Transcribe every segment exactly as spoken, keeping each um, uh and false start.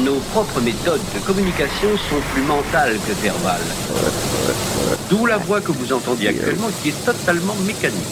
Nos propres méthodes de communication sont plus mentales que verbales. D'où la voix que vous entendiez actuellement qui est totalement mécanique.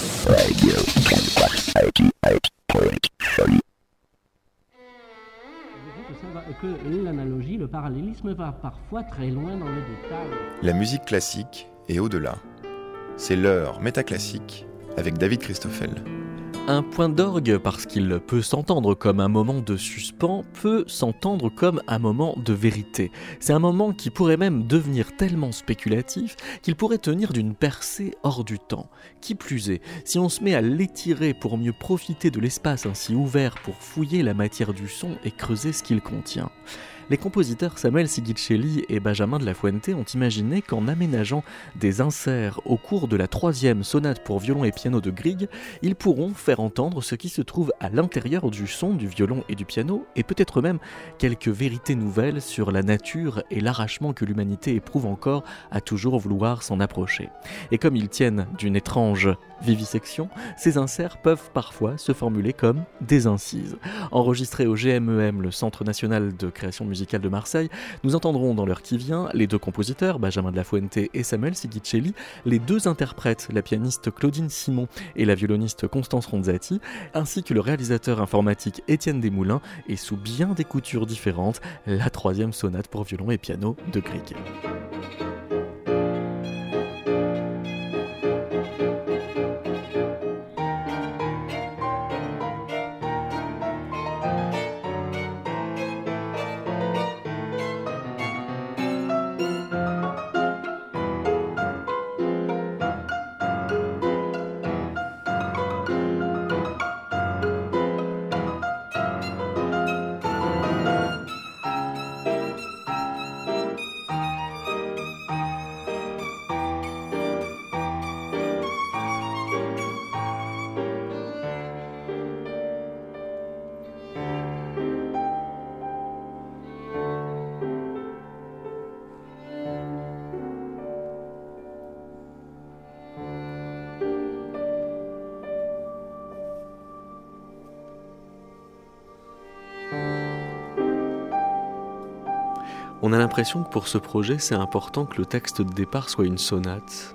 Que l'analogie, le parallélisme va parfois très loin dans le détail. La musique classique est au-delà. C'est l'heure métaclassique avec David Christoffel. Un point d'orgue, parce qu'il peut s'entendre comme un moment de suspens, peut s'entendre comme un moment de vérité. C'est un moment qui pourrait même devenir tellement spéculatif qu'il pourrait tenir d'une percée hors du temps. Qui plus est, si on se met à l'étirer pour mieux profiter de l'espace ainsi ouvert pour fouiller la matière du son et creuser ce qu'il contient. Les compositeurs Samuel Sighicelli et Benjamin de la Fuente ont imaginé qu'en aménageant des inserts au cours de la troisième sonate pour violon et piano de Grieg, ils pourront faire entendre ce qui se trouve à l'intérieur du son du violon et du piano, et peut-être même quelques vérités nouvelles sur la nature et l'arrachement que l'humanité éprouve encore à toujours vouloir s'en approcher. Et comme ils tiennent d'une étrange vivisection, ces inserts peuvent parfois se formuler comme des incises. Enregistrés au G M E M, le Centre national de création musicale de Marseille, nous entendrons dans l'heure qui vient les deux compositeurs, Benjamin de la Fuente et Samuel Sighicelli, les deux interprètes, la pianiste Claudine Simon et la violoniste Constance Ronzati, ainsi que le réalisateur informatique Étienne Desmoulins, et sous bien des coutures différentes, la troisième sonate pour violon et piano de Grieg. On a l'impression que pour ce projet, c'est important que le texte de départ soit une sonate.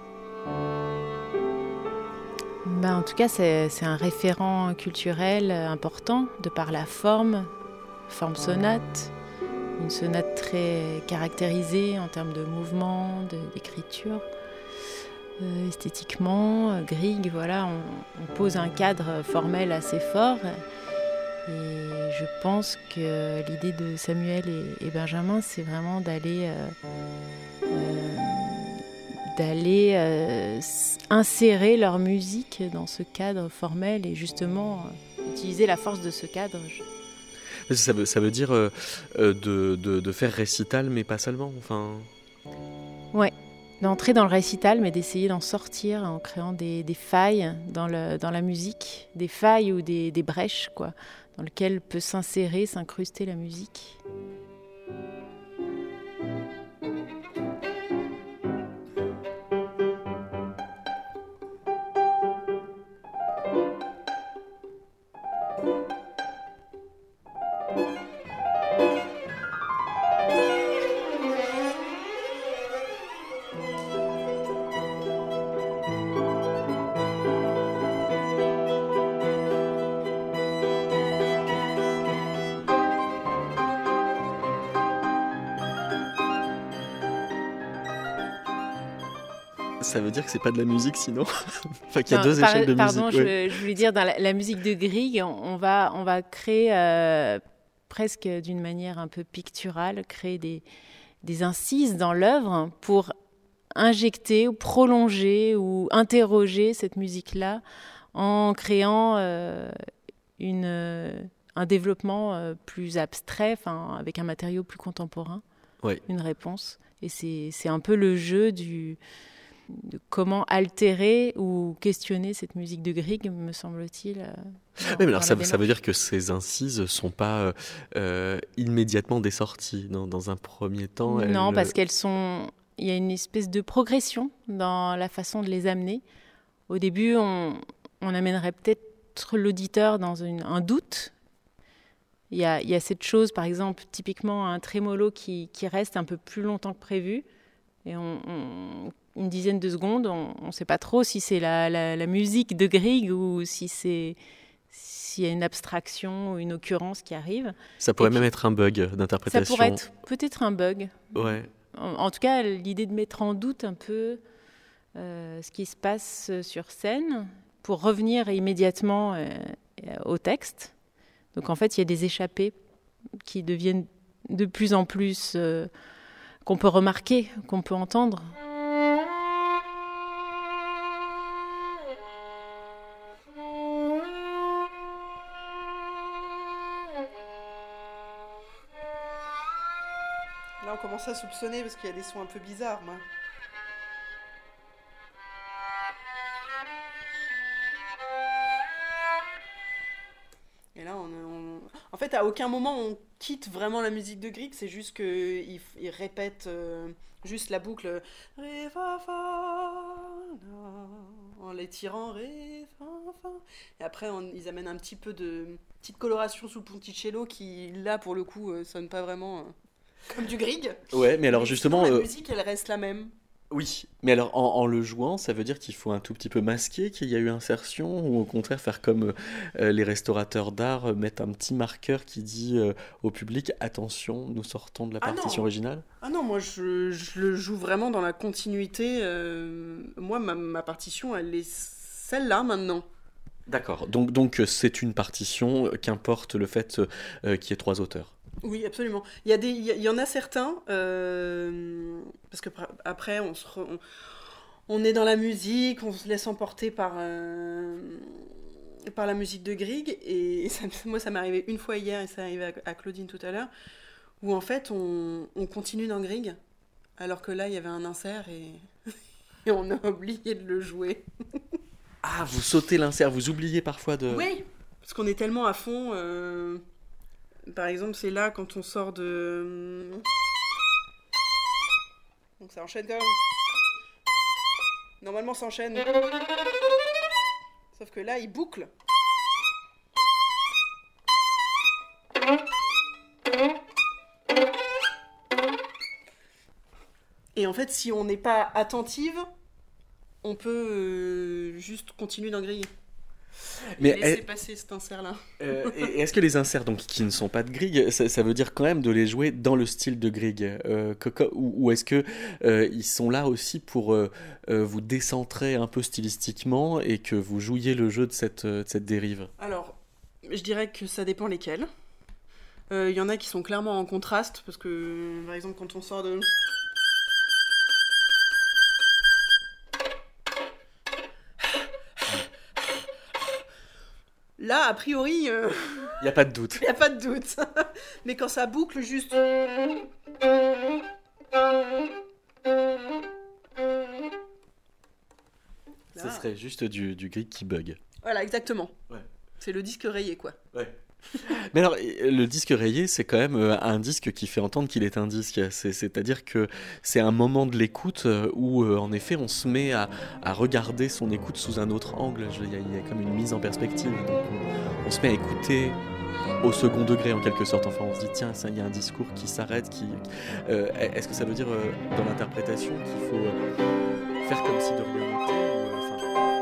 Ben, en tout cas, c'est, c'est un référent culturel important, de par la forme, forme sonate, une sonate très caractérisée en termes de mouvement, de, d'écriture. Euh, esthétiquement, Grieg, voilà, on, on pose un cadre formel assez fort. Et je pense que l'idée de Samuel et, et Benjamin, c'est vraiment d'aller, euh, euh, d'aller euh, insérer leur musique dans ce cadre formel et justement euh, utiliser la force de ce cadre. Ça veut, ça veut dire euh, de, de, de faire récital, mais pas seulement. Enfin... Ouais, d'entrer dans le récital, mais d'essayer d'en sortir en créant des, des failles dans, le, dans la musique, des failles ou des, des brèches, quoi, dans lequel peut s'insérer, s'incruster la musique. Ça veut dire que c'est pas de la musique sinon. Enfin, qu'il y a enfin, deux par, échelles de pardon, musique. Pardon, ouais. je, je voulais dire, dans la, la musique de Grieg, on, on, va, on va créer euh, presque d'une manière un peu picturale, créer des, des incises dans l'œuvre pour injecter ou prolonger ou interroger cette musique-là en créant euh, une, euh, un développement euh, plus abstrait, avec un matériau plus contemporain, ouais. Une réponse. Et c'est, c'est un peu le jeu du... de comment altérer ou questionner cette musique de Grieg, me semble-t-il. Euh, dans, oui, mais alors ça, ça veut dire que ces incises ne sont pas euh, immédiatement des sorties dans, dans un premier temps. Non, elles... parce qu'elles sont... Il y a une espèce de progression dans la façon de les amener. Au début, on, on amènerait peut-être l'auditeur dans une, un doute. Il y a, il y a cette chose, par exemple, typiquement un trémolo qui, qui reste un peu plus longtemps que prévu. Et on, on, une dizaine de secondes, on ne sait pas trop si c'est la, la, la musique de Grieg ou si c'est... s'il y a une abstraction ou une occurrence qui arrive. Ça pourrait puis, même être un bug d'interprétation. Ça pourrait être peut-être un bug. Ouais. En, en tout cas, l'idée de mettre en doute un peu euh, ce qui se passe sur scène pour revenir immédiatement euh, au texte. Donc en fait, il y a des échappées qui deviennent de plus en plus... Euh, qu'on peut remarquer, qu'on peut entendre. Là, on commence à soupçonner parce qu'il y a des sons un peu bizarres, moi. Et là, on, on... en fait, à aucun moment on quitte vraiment la musique de Grieg, c'est juste qu'il il répète euh, juste la boucle Ré, fa, fa, na, en l'étirant Ré, fa, fa. Et après, on, ils amènent un petit peu de petite coloration sous le ponticello qui, là, pour le coup, euh, sonne pas vraiment euh, comme du Grieg. Ouais, mais alors mais justement. sinon, la euh... musique, elle reste la même. Oui, mais alors en, en le jouant, ça veut dire qu'il faut un tout petit peu masquer qu'il y a eu insertion ou au contraire faire comme euh, les restaurateurs d'art, euh, mettre un petit marqueur qui dit euh, au public attention, nous sortons de la Ah partition non. originale. Ah non, moi je, je le joue vraiment dans la continuité. Euh, moi, ma, ma partition, elle est celle-là maintenant. D'accord, donc, donc euh, c'est une partition, euh, qu'importe le fait euh, qu'il y ait trois auteurs. Oui, absolument. Il y, a des, il y, il y en a certains, euh, parce que après, on, se re, on, on est dans la musique, on se laisse emporter par, euh, par la musique de Grieg, et ça, moi, ça m'est arrivé une fois hier, et ça arrivé à, à Claudine tout à l'heure, où en fait, on, on continue dans Grieg, alors que là, il y avait un insert, et, et on a oublié de le jouer. Ah, vous sautez l'insert, vous oubliez parfois de... Oui, parce qu'on est tellement à fond... Euh... Par exemple, c'est là quand on sort de... Donc ça enchaîne quand même. Normalement, ça enchaîne. Sauf que là, il boucle. Et en fait, si on n'est pas attentive, on peut euh, juste continuer d'en griller. Mais et laisser elle... passer cet insert-là. Euh, et est-ce que les inserts donc, qui ne sont pas de Grieg, ça, ça veut dire quand même de les jouer dans le style de Grieg euh, que, que, ou, ou est-ce qu'ils euh, sont là aussi pour euh, euh, vous décentrer un peu stylistiquement et que vous jouiez le jeu de cette, de cette dérive ? Alors, je dirais que ça dépend lesquels. Il euh, y en a qui sont clairement en contraste, parce que, par exemple, quand on sort de... Là, a priori... Il euh... n'y a pas de doute. Il n'y a pas de doute. Mais quand ça boucle juste... Ce serait juste du, du Grieg qui bug. Voilà, exactement. Ouais. C'est le disque rayé, quoi. Ouais. Mais alors, le disque rayé, c'est quand même un disque qui fait entendre qu'il est un disque. C'est, c'est-à-dire que c'est un moment de l'écoute où, en effet, on se met à, à regarder son écoute sous un autre angle. Il y a, il y a comme une mise en perspective. Donc, on, on se met à écouter au second degré, en quelque sorte. Enfin, on se dit, tiens, ça, il y a un discours qui s'arrête. Qui, euh, est-ce que ça veut dire, euh, dans l'interprétation, qu'il faut euh, faire comme si de rien n'était ou, enfin...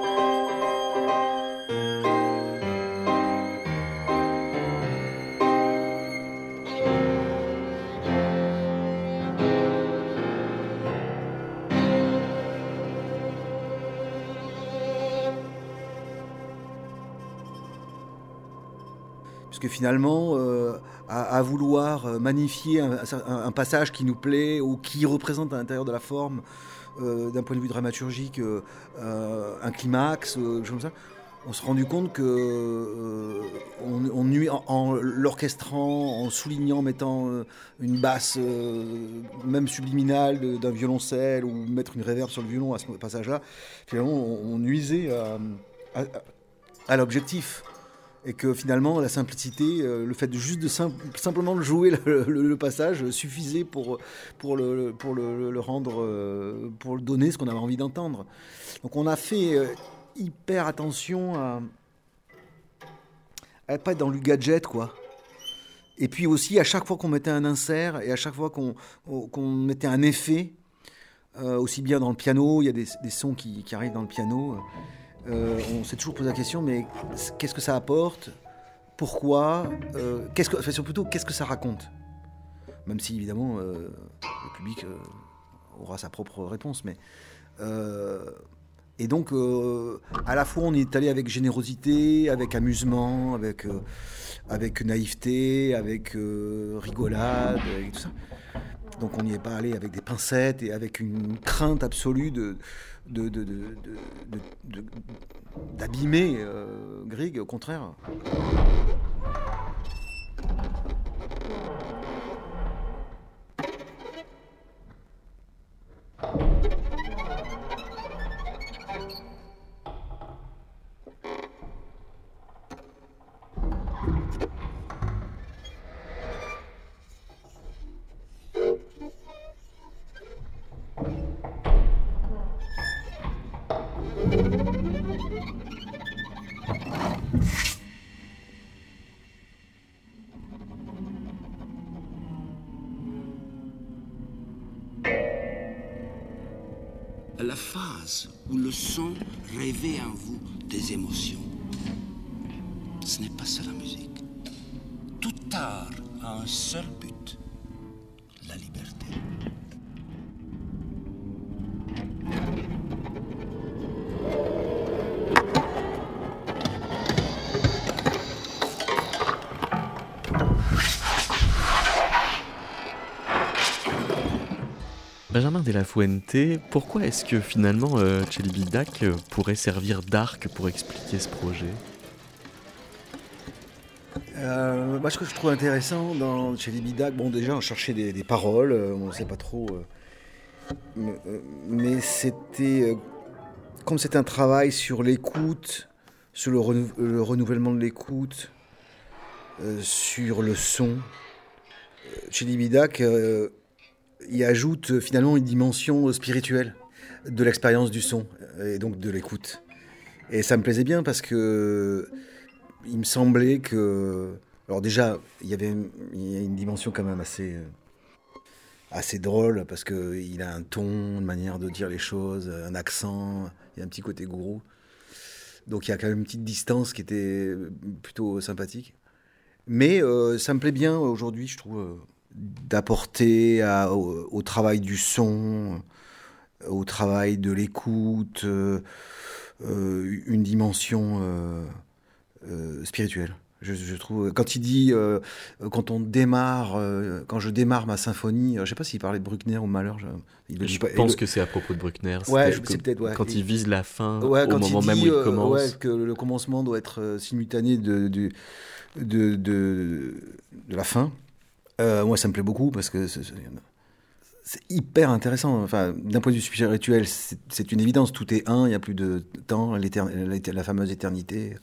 Que finalement, euh, à, à vouloir magnifier un, un, un passage qui nous plaît ou qui représente à l'intérieur de la forme, euh, d'un point de vue dramaturgique, euh, un climax, euh, comme ça, on s'est rendu compte que euh, on, on nuit en, en l'orchestrant, en soulignant, en mettant euh, une basse, euh, même subliminale, de, d'un violoncelle ou mettre une réverb sur le violon à ce passage-là. Finalement, on, on nuisait à, à, à l'objectif. Et que finalement, la simplicité, euh, le fait de juste de sim- simplement de jouer le, le, le passage suffisait pour, pour, le, pour le, le rendre, euh, pour le donner ce qu'on avait envie d'entendre. Donc on a fait euh, hyper attention à, à pas être dans le gadget, quoi. Et puis aussi, à chaque fois qu'on mettait un insert et à chaque fois qu'on, qu'on mettait un effet, euh, aussi bien dans le piano, il y a des, des sons qui, qui arrivent dans le piano, euh, on s'est toujours posé la question, mais qu'est-ce que ça apporte ? Pourquoi ? euh, qu'est-ce que, enfin, plutôt, qu'est-ce que ça raconte ? Même si, évidemment, euh, le public euh, aura sa propre réponse. Mais, euh, et donc, euh, à la fois, on est allé avec générosité, avec amusement, avec, euh, avec naïveté, avec euh, rigolade, et tout ça. Donc, on n'y est pas allé avec des pincettes et avec une crainte absolue de, de, de, de, de, de, de, d'abîmer euh, Grieg, au contraire. La phase où le son réveille en vous des émotions. Ce n'est pas ça la musique. Tout art a un seul but, la liberté. Benjamin de la Fuente, pourquoi est-ce que finalement euh, Celibidache pourrait servir d'arc pour expliquer ce projet ? euh, moi, ce que je trouve intéressant dans Celibidache, bon, déjà, on cherchait des, des paroles, euh, on ne sait pas trop, euh, mais, euh, mais c'était, euh, comme c'est un travail sur l'écoute, sur le, renou- le renouvellement de l'écoute, euh, sur le son, euh, Celibidache euh, il ajoute finalement une dimension spirituelle de l'expérience du son et donc de l'écoute. Et ça me plaisait bien parce que il me semblait que, alors déjà, il y avait il y a une dimension quand même assez assez drôle parce que il a un ton, une manière de dire les choses, un accent, il y a un petit côté gourou. Donc il y a quand même une petite distance qui était plutôt sympathique. Mais euh, ça me plaît bien aujourd'hui, je trouve. Euh, d'apporter à, au, au travail du son, au travail de l'écoute, euh, euh, une dimension euh, euh, spirituelle. Je, je trouve, quand il dit, euh, quand on démarre, euh, quand je démarre ma symphonie, je ne sais pas s'il parlait de Bruckner ou Mahler. Je, il le je pas, pense le, que c'est à propos de Bruckner. Ouais, c'est, c'est peut-être, ouais. Quand il vise la fin, ouais, au moment il même dit, où il commence. Euh, ouais, que le commencement doit être simultané de, de, de, de, de la fin. Euh, moi, ça me plaît beaucoup parce que c'est, c'est hyper intéressant. Enfin, d'un point de vue spirituel, c'est, c'est une évidence. Tout est un, il n'y a plus de temps, la fameuse éternité.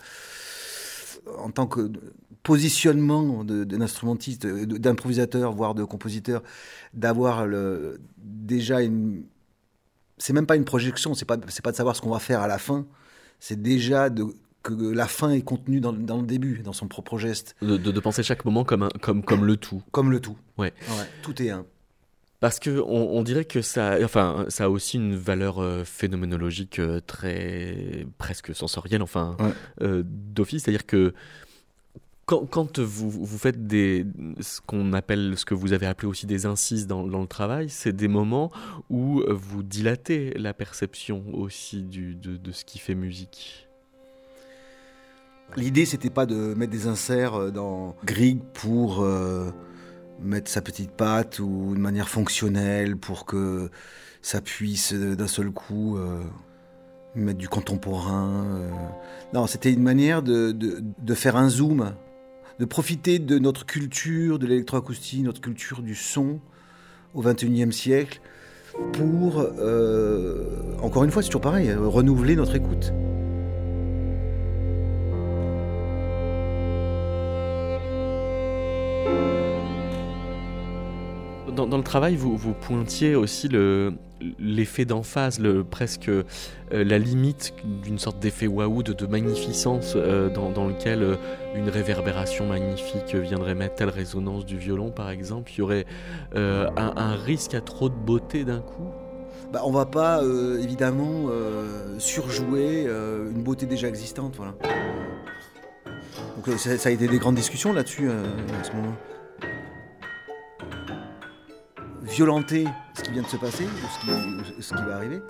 En tant que positionnement de, d'un instrumentiste, d'improvisateur, voire de compositeur, d'avoir le, déjà une... C'est même pas une projection, c'est pas, c'est pas de savoir ce qu'on va faire à la fin, c'est déjà de... que la fin est contenue dans, dans le début, dans son propre geste. De, de, de penser chaque moment comme, un, comme, comme le tout. Comme le tout. Ouais. Ouais, tout est un. Parce qu'on on dirait que ça, enfin, ça a aussi une valeur euh, phénoménologique euh, très presque sensorielle, enfin, ouais. euh, d'office. C'est-à-dire que quand, quand vous, vous faites des, ce qu'on appelle, ce que vous avez appelé aussi des incises dans, dans le travail, c'est des moments où vous dilatez la perception aussi du, de, de ce qui fait musique. L'idée, c'était pas de mettre des inserts dans Grieg pour euh, mettre sa petite patte ou de manière fonctionnelle pour que ça puisse d'un seul coup euh, mettre du contemporain. Euh. Non, c'était une manière de, de, de faire un zoom, de profiter de notre culture, de l'électroacoustique, notre culture du son au vingt et unième siècle pour, euh, encore une fois, c'est toujours pareil, renouveler notre écoute. Dans, dans le travail, vous, vous pointiez aussi le, l'effet d'emphase, le, presque euh, la limite d'une sorte d'effet waouh, de, de magnificence euh, dans, dans lequel euh, une réverbération magnifique viendrait mettre telle résonance du violon, par exemple. Il y aurait euh, un, un risque à trop de beauté d'un coup. Bah, on va pas euh, évidemment euh, surjouer euh, une beauté déjà existante, voilà. Donc euh, ça, ça a été des grandes discussions là-dessus euh, à ce moment-là. Violenter ce qui vient de se passer, ou ce qui, ce qui va arriver.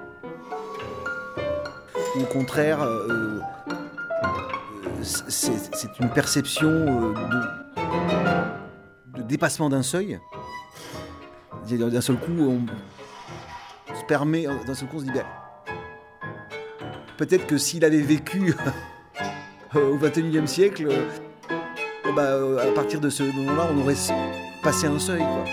Ou au contraire, euh, c'est, c'est une perception euh, de, de dépassement d'un seuil. D'un seul coup, on se permet, d'un seul coup, on se dit, ben, peut-être que s'il avait vécu au vingt et unième siècle, euh, bah, à partir de ce moment-là, on aurait passé un seuil, quoi.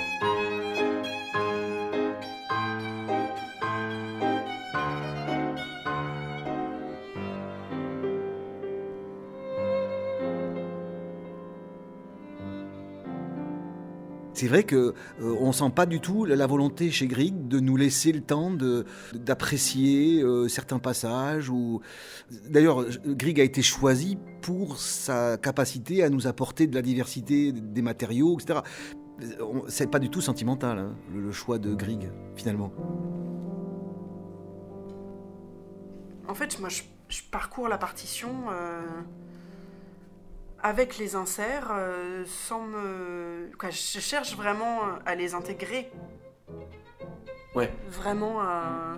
C'est vrai qu'on euh, ne sent pas du tout la, la volonté chez Grieg de nous laisser le temps de, d'apprécier euh, certains passages. Ou... D'ailleurs, Grieg a été choisi pour sa capacité à nous apporter de la diversité des matériaux, et cetera. C'est pas du tout sentimental, hein, le, le choix de Grieg, finalement. En fait, moi, je, je parcours la partition... Euh... avec les inserts, euh, sans me... Quoi, je cherche vraiment à les intégrer. Ouais. Vraiment à...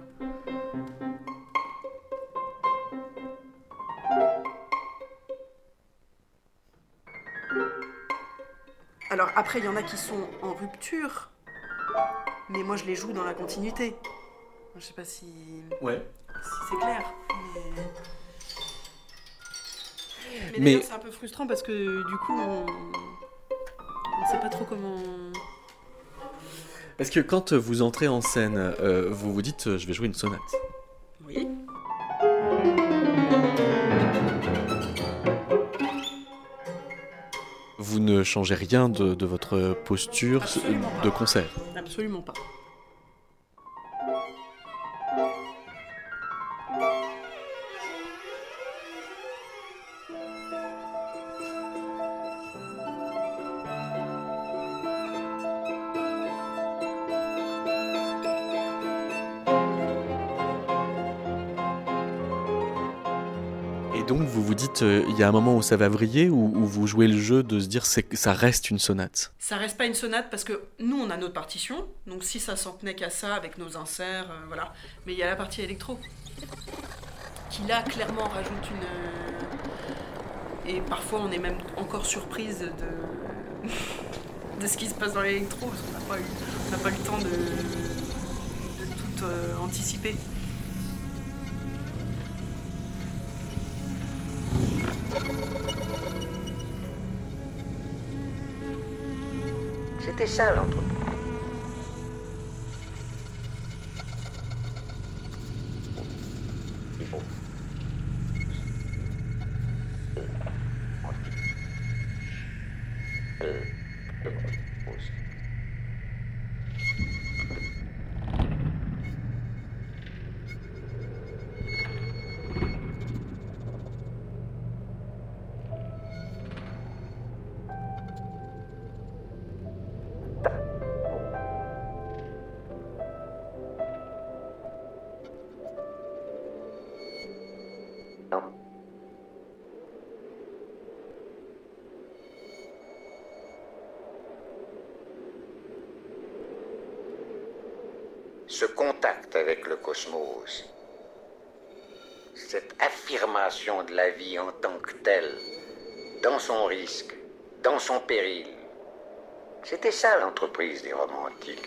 Alors après, il y en a qui sont en rupture, mais moi je les joue dans la continuité. Je sais pas si... Ouais. Si c'est clair, mais... Mais, Mais... c'est un peu frustrant parce que du coup, on ne sait pas trop comment... Parce que quand vous entrez en scène, euh, vous vous dites euh, « je vais jouer une sonate ». Oui. Vous ne changez rien de, de votre posture Absolument de pas. concert. Absolument pas. Et donc vous vous dites, il euh, y a un moment où ça va vriller, ou où vous jouez le jeu de se dire c'est que ça reste une sonate. Ça reste pas une sonate parce que nous on a notre partition, donc si ça s'en tenait qu'à ça avec nos inserts, euh, voilà. Mais il y a la partie électro qui là clairement rajoute une... Euh... Et parfois on est même encore surprise de, de ce qui se passe dans l'électro parce qu'on n'a pas eu, on n'a pas eu le temps de, de tout euh, anticiper. C'était ça l'entreprise. Il faut. Ce contact avec le cosmos, cette affirmation de la vie en tant que telle, dans son risque, dans son péril, c'était ça l'entreprise des romantiques.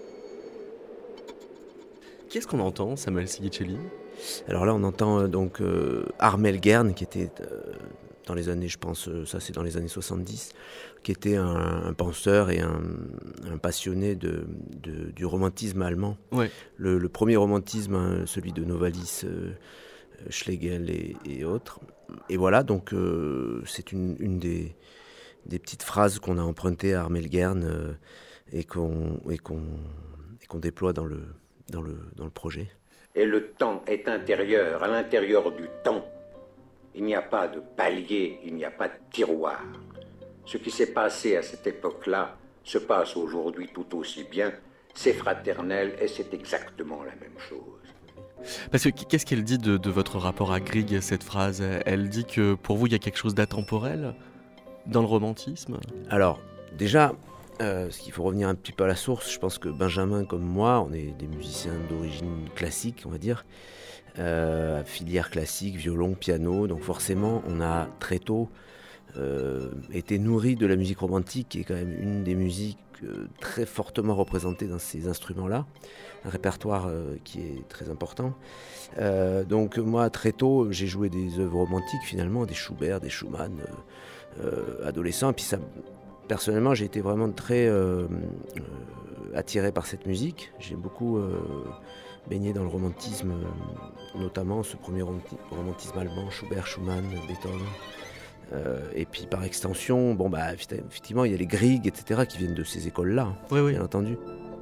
Qu'est-ce qu'on entend, Samuel Sigicelli ? Alors là, on entend euh, donc euh, Armel Gern, qui était euh, dans les années, je pense, euh, ça c'est dans les années soixante-dix, qui était un, un penseur et un, un passionné de, de, du romantisme allemand. Ouais. Le, le premier romantisme, hein, celui de Novalis, euh, Schlegel et, et autres. Et voilà, donc euh, c'est une, une des, des petites phrases qu'on a empruntées à Armel Gern, euh, et qu'on, et qu'on, et qu'on déploie dans le, dans, le, dans le projet. Et le temps est intérieur, à l'intérieur du temps. Il n'y a pas de palier, il n'y a pas de tiroir. Ce qui s'est passé à cette époque-là se passe aujourd'hui tout aussi bien. C'est fraternel et c'est exactement la même chose. Parce que qu'est-ce qu'elle dit de, de votre rapport à Grieg, cette phrase ? Elle dit que pour vous, il y a quelque chose d'atemporel dans le romantisme ? Alors, déjà, euh, il faut revenir un petit peu à la source. Je pense que Benjamin, comme moi, on est des musiciens d'origine classique, on va dire. Euh, filière classique, violon, piano. Donc forcément, on a très tôt euh, été nourri de la musique romantique, qui est quand même une des musiques euh, très fortement représentées dans ces instruments-là. Un répertoire euh, qui est très important. Euh, donc moi, très tôt, j'ai joué des œuvres romantiques, finalement, des Schubert, des Schumann, euh, euh, adolescent. Et puis ça, personnellement, j'ai été vraiment très euh, euh, attiré par cette musique. J'ai beaucoup euh, baigné dans le romantisme, euh, notamment ce premier romantisme allemand, Schubert, Schumann, Beethoven. Euh, et puis par extension, bon bah effectivement, il y a les Grieg, et cetera, qui viennent de ces écoles-là, oui, oui. bien entendu.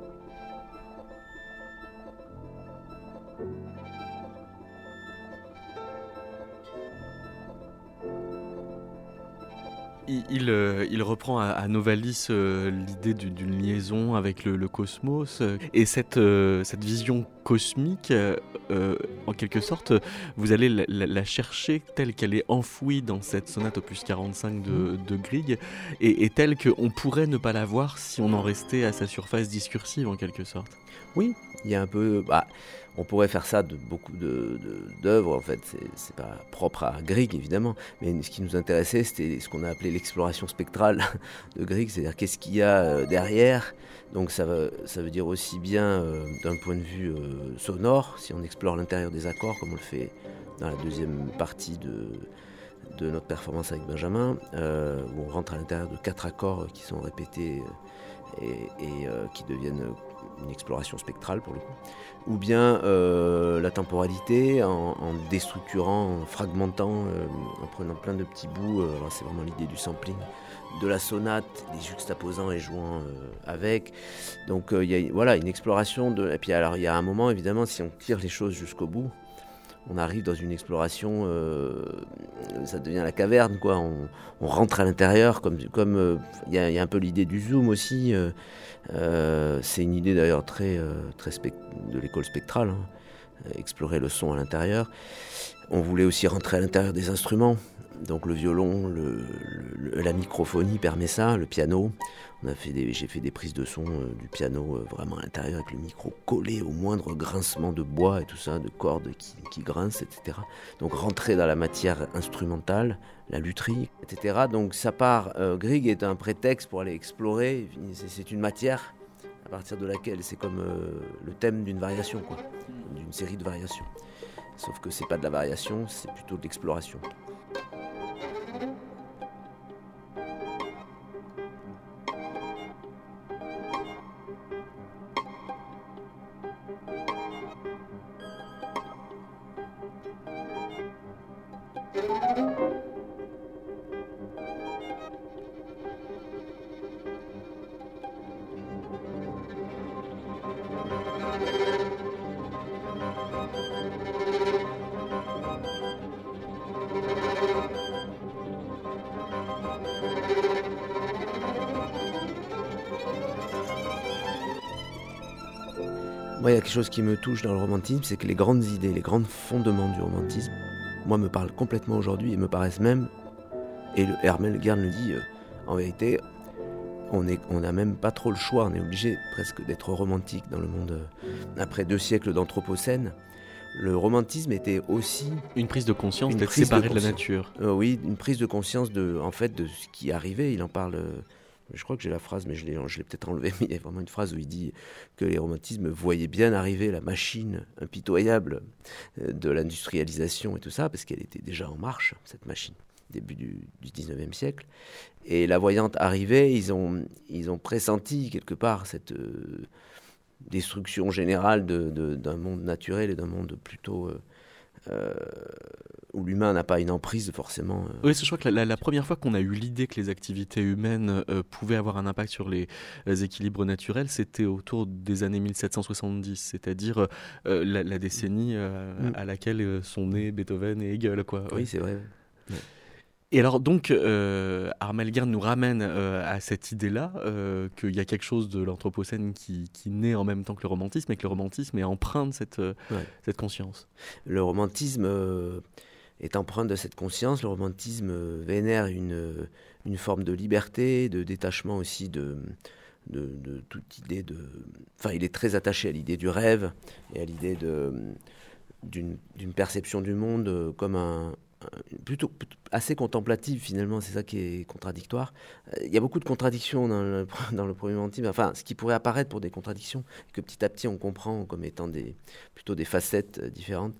Il, il, euh, il reprend à, à Novalis euh, l'idée du, d'une liaison avec le, le cosmos euh, et cette, euh, cette vision cosmique, euh, euh, en quelque sorte, vous allez la, la, la chercher telle qu'elle est enfouie dans cette sonate opus quarante-cinq de, de Grieg et, et telle qu'on pourrait ne pas la voir si on en restait à sa surface discursive en quelque sorte. Oui, il y a un peu... Bah, on pourrait faire ça de beaucoup de, de, d'œuvres, en fait, c'est, c'est pas propre à Grieg, évidemment, mais ce qui nous intéressait, c'était ce qu'on a appelé l'exploration spectrale de Grieg, c'est-à-dire qu'est-ce qu'il y a derrière. Donc ça veut, ça veut dire aussi bien euh, d'un point de vue euh, sonore, si on explore l'intérieur des accords, comme on le fait dans la deuxième partie de, de notre performance avec Benjamin, euh, où on rentre à l'intérieur de quatre accords qui sont répétés et, et euh, qui deviennent une exploration spectrale pour le coup, ou bien euh, la temporalité en, en déstructurant, en fragmentant, euh, en prenant plein de petits bouts, euh, alors c'est vraiment l'idée du sampling, de la sonate, les juxtaposant et jouant euh, avec. Donc il euh, y a voilà, une exploration, de... et puis alors il y a un moment évidemment, si on tire les choses jusqu'au bout, on arrive dans une exploration, euh, ça devient la caverne, quoi. On, on rentre à l'intérieur, comme il comme, euh, y, y a un peu l'idée du zoom aussi. Euh, euh, c'est une idée d'ailleurs très, euh, très spect- de l'école spectrale, hein, explorer le son à l'intérieur. On voulait aussi rentrer à l'intérieur des instruments. Donc le violon, le, le, la microphonie permet ça, le piano. On a fait des, j'ai fait des prises de son euh, du piano euh, vraiment à l'intérieur avec le micro collé au moindre grincement de bois et tout ça, de cordes qui, qui grincent, et cetera. Donc rentrer dans la matière instrumentale, la lutherie, et cetera. Donc ça part, euh, Grieg est un prétexte pour aller explorer, c'est, c'est une matière à partir de laquelle c'est comme euh, le thème d'une variation, quoi, d'une série de variations. Sauf que c'est pas de la variation, c'est plutôt de l'exploration. Moi, il y a quelque chose qui me touche dans le romantisme, c'est que les grandes idées, les grands fondements du romantisme, moi, me parlent complètement aujourd'hui et me paraissent même, et le, Armel Gern le dit, euh, en vérité, on est, on n'a même pas trop le choix, on est obligé presque d'être romantique dans le monde. Euh, après deux siècles d'anthropocène, le romantisme était aussi... Une prise de conscience d'être séparé de, de la nature. Euh, oui, une prise de conscience de, en fait, de ce qui arrivait, il en parle... Euh, Je crois que j'ai la phrase, mais je l'ai, je l'ai peut-être enlevée, mais il y a vraiment une phrase où il dit que les romantismes voyaient bien arriver la machine impitoyable de l'industrialisation et tout ça, parce qu'elle était déjà en marche, cette machine, début du, du dix-neuvième siècle. Et la voyant arriver, ils ont, ils ont pressenti quelque part cette euh, destruction générale de, de, d'un monde naturel et d'un monde plutôt euh, euh, où l'humain n'a pas une emprise forcément. Euh, oui, je crois que la, la, la première fois qu'on a eu l'idée que les activités humaines euh, pouvaient avoir un impact sur les euh, équilibres naturels, c'était autour des années mille sept cent soixante-dix, c'est-à-dire euh, la, la décennie euh, mm. à laquelle euh, sont nés Beethoven et Hegel, quoi. Oui, ouais. c'est vrai. Ouais. Et alors donc, euh, Armel Gern nous ramène euh, à cette idée-là, euh, qu'il y a quelque chose de l'Anthropocène qui, qui naît en même temps que le romantisme, et que le romantisme est empreint de cette, euh, ouais. cette conscience. Le romantisme euh, est empreint de cette conscience. Le romantisme euh, vénère une, une forme de liberté, de détachement aussi de, de, de toute idée de... Enfin, il est très attaché à l'idée du rêve et à l'idée de, d'une, d'une perception du monde comme un... Plutôt, plutôt assez contemplative finalement, c'est ça qui est contradictoire. Il y a beaucoup de contradictions dans le, dans le premier romantisme, enfin ce qui pourrait apparaître pour des contradictions, que petit à petit on comprend comme étant des, plutôt des facettes différentes.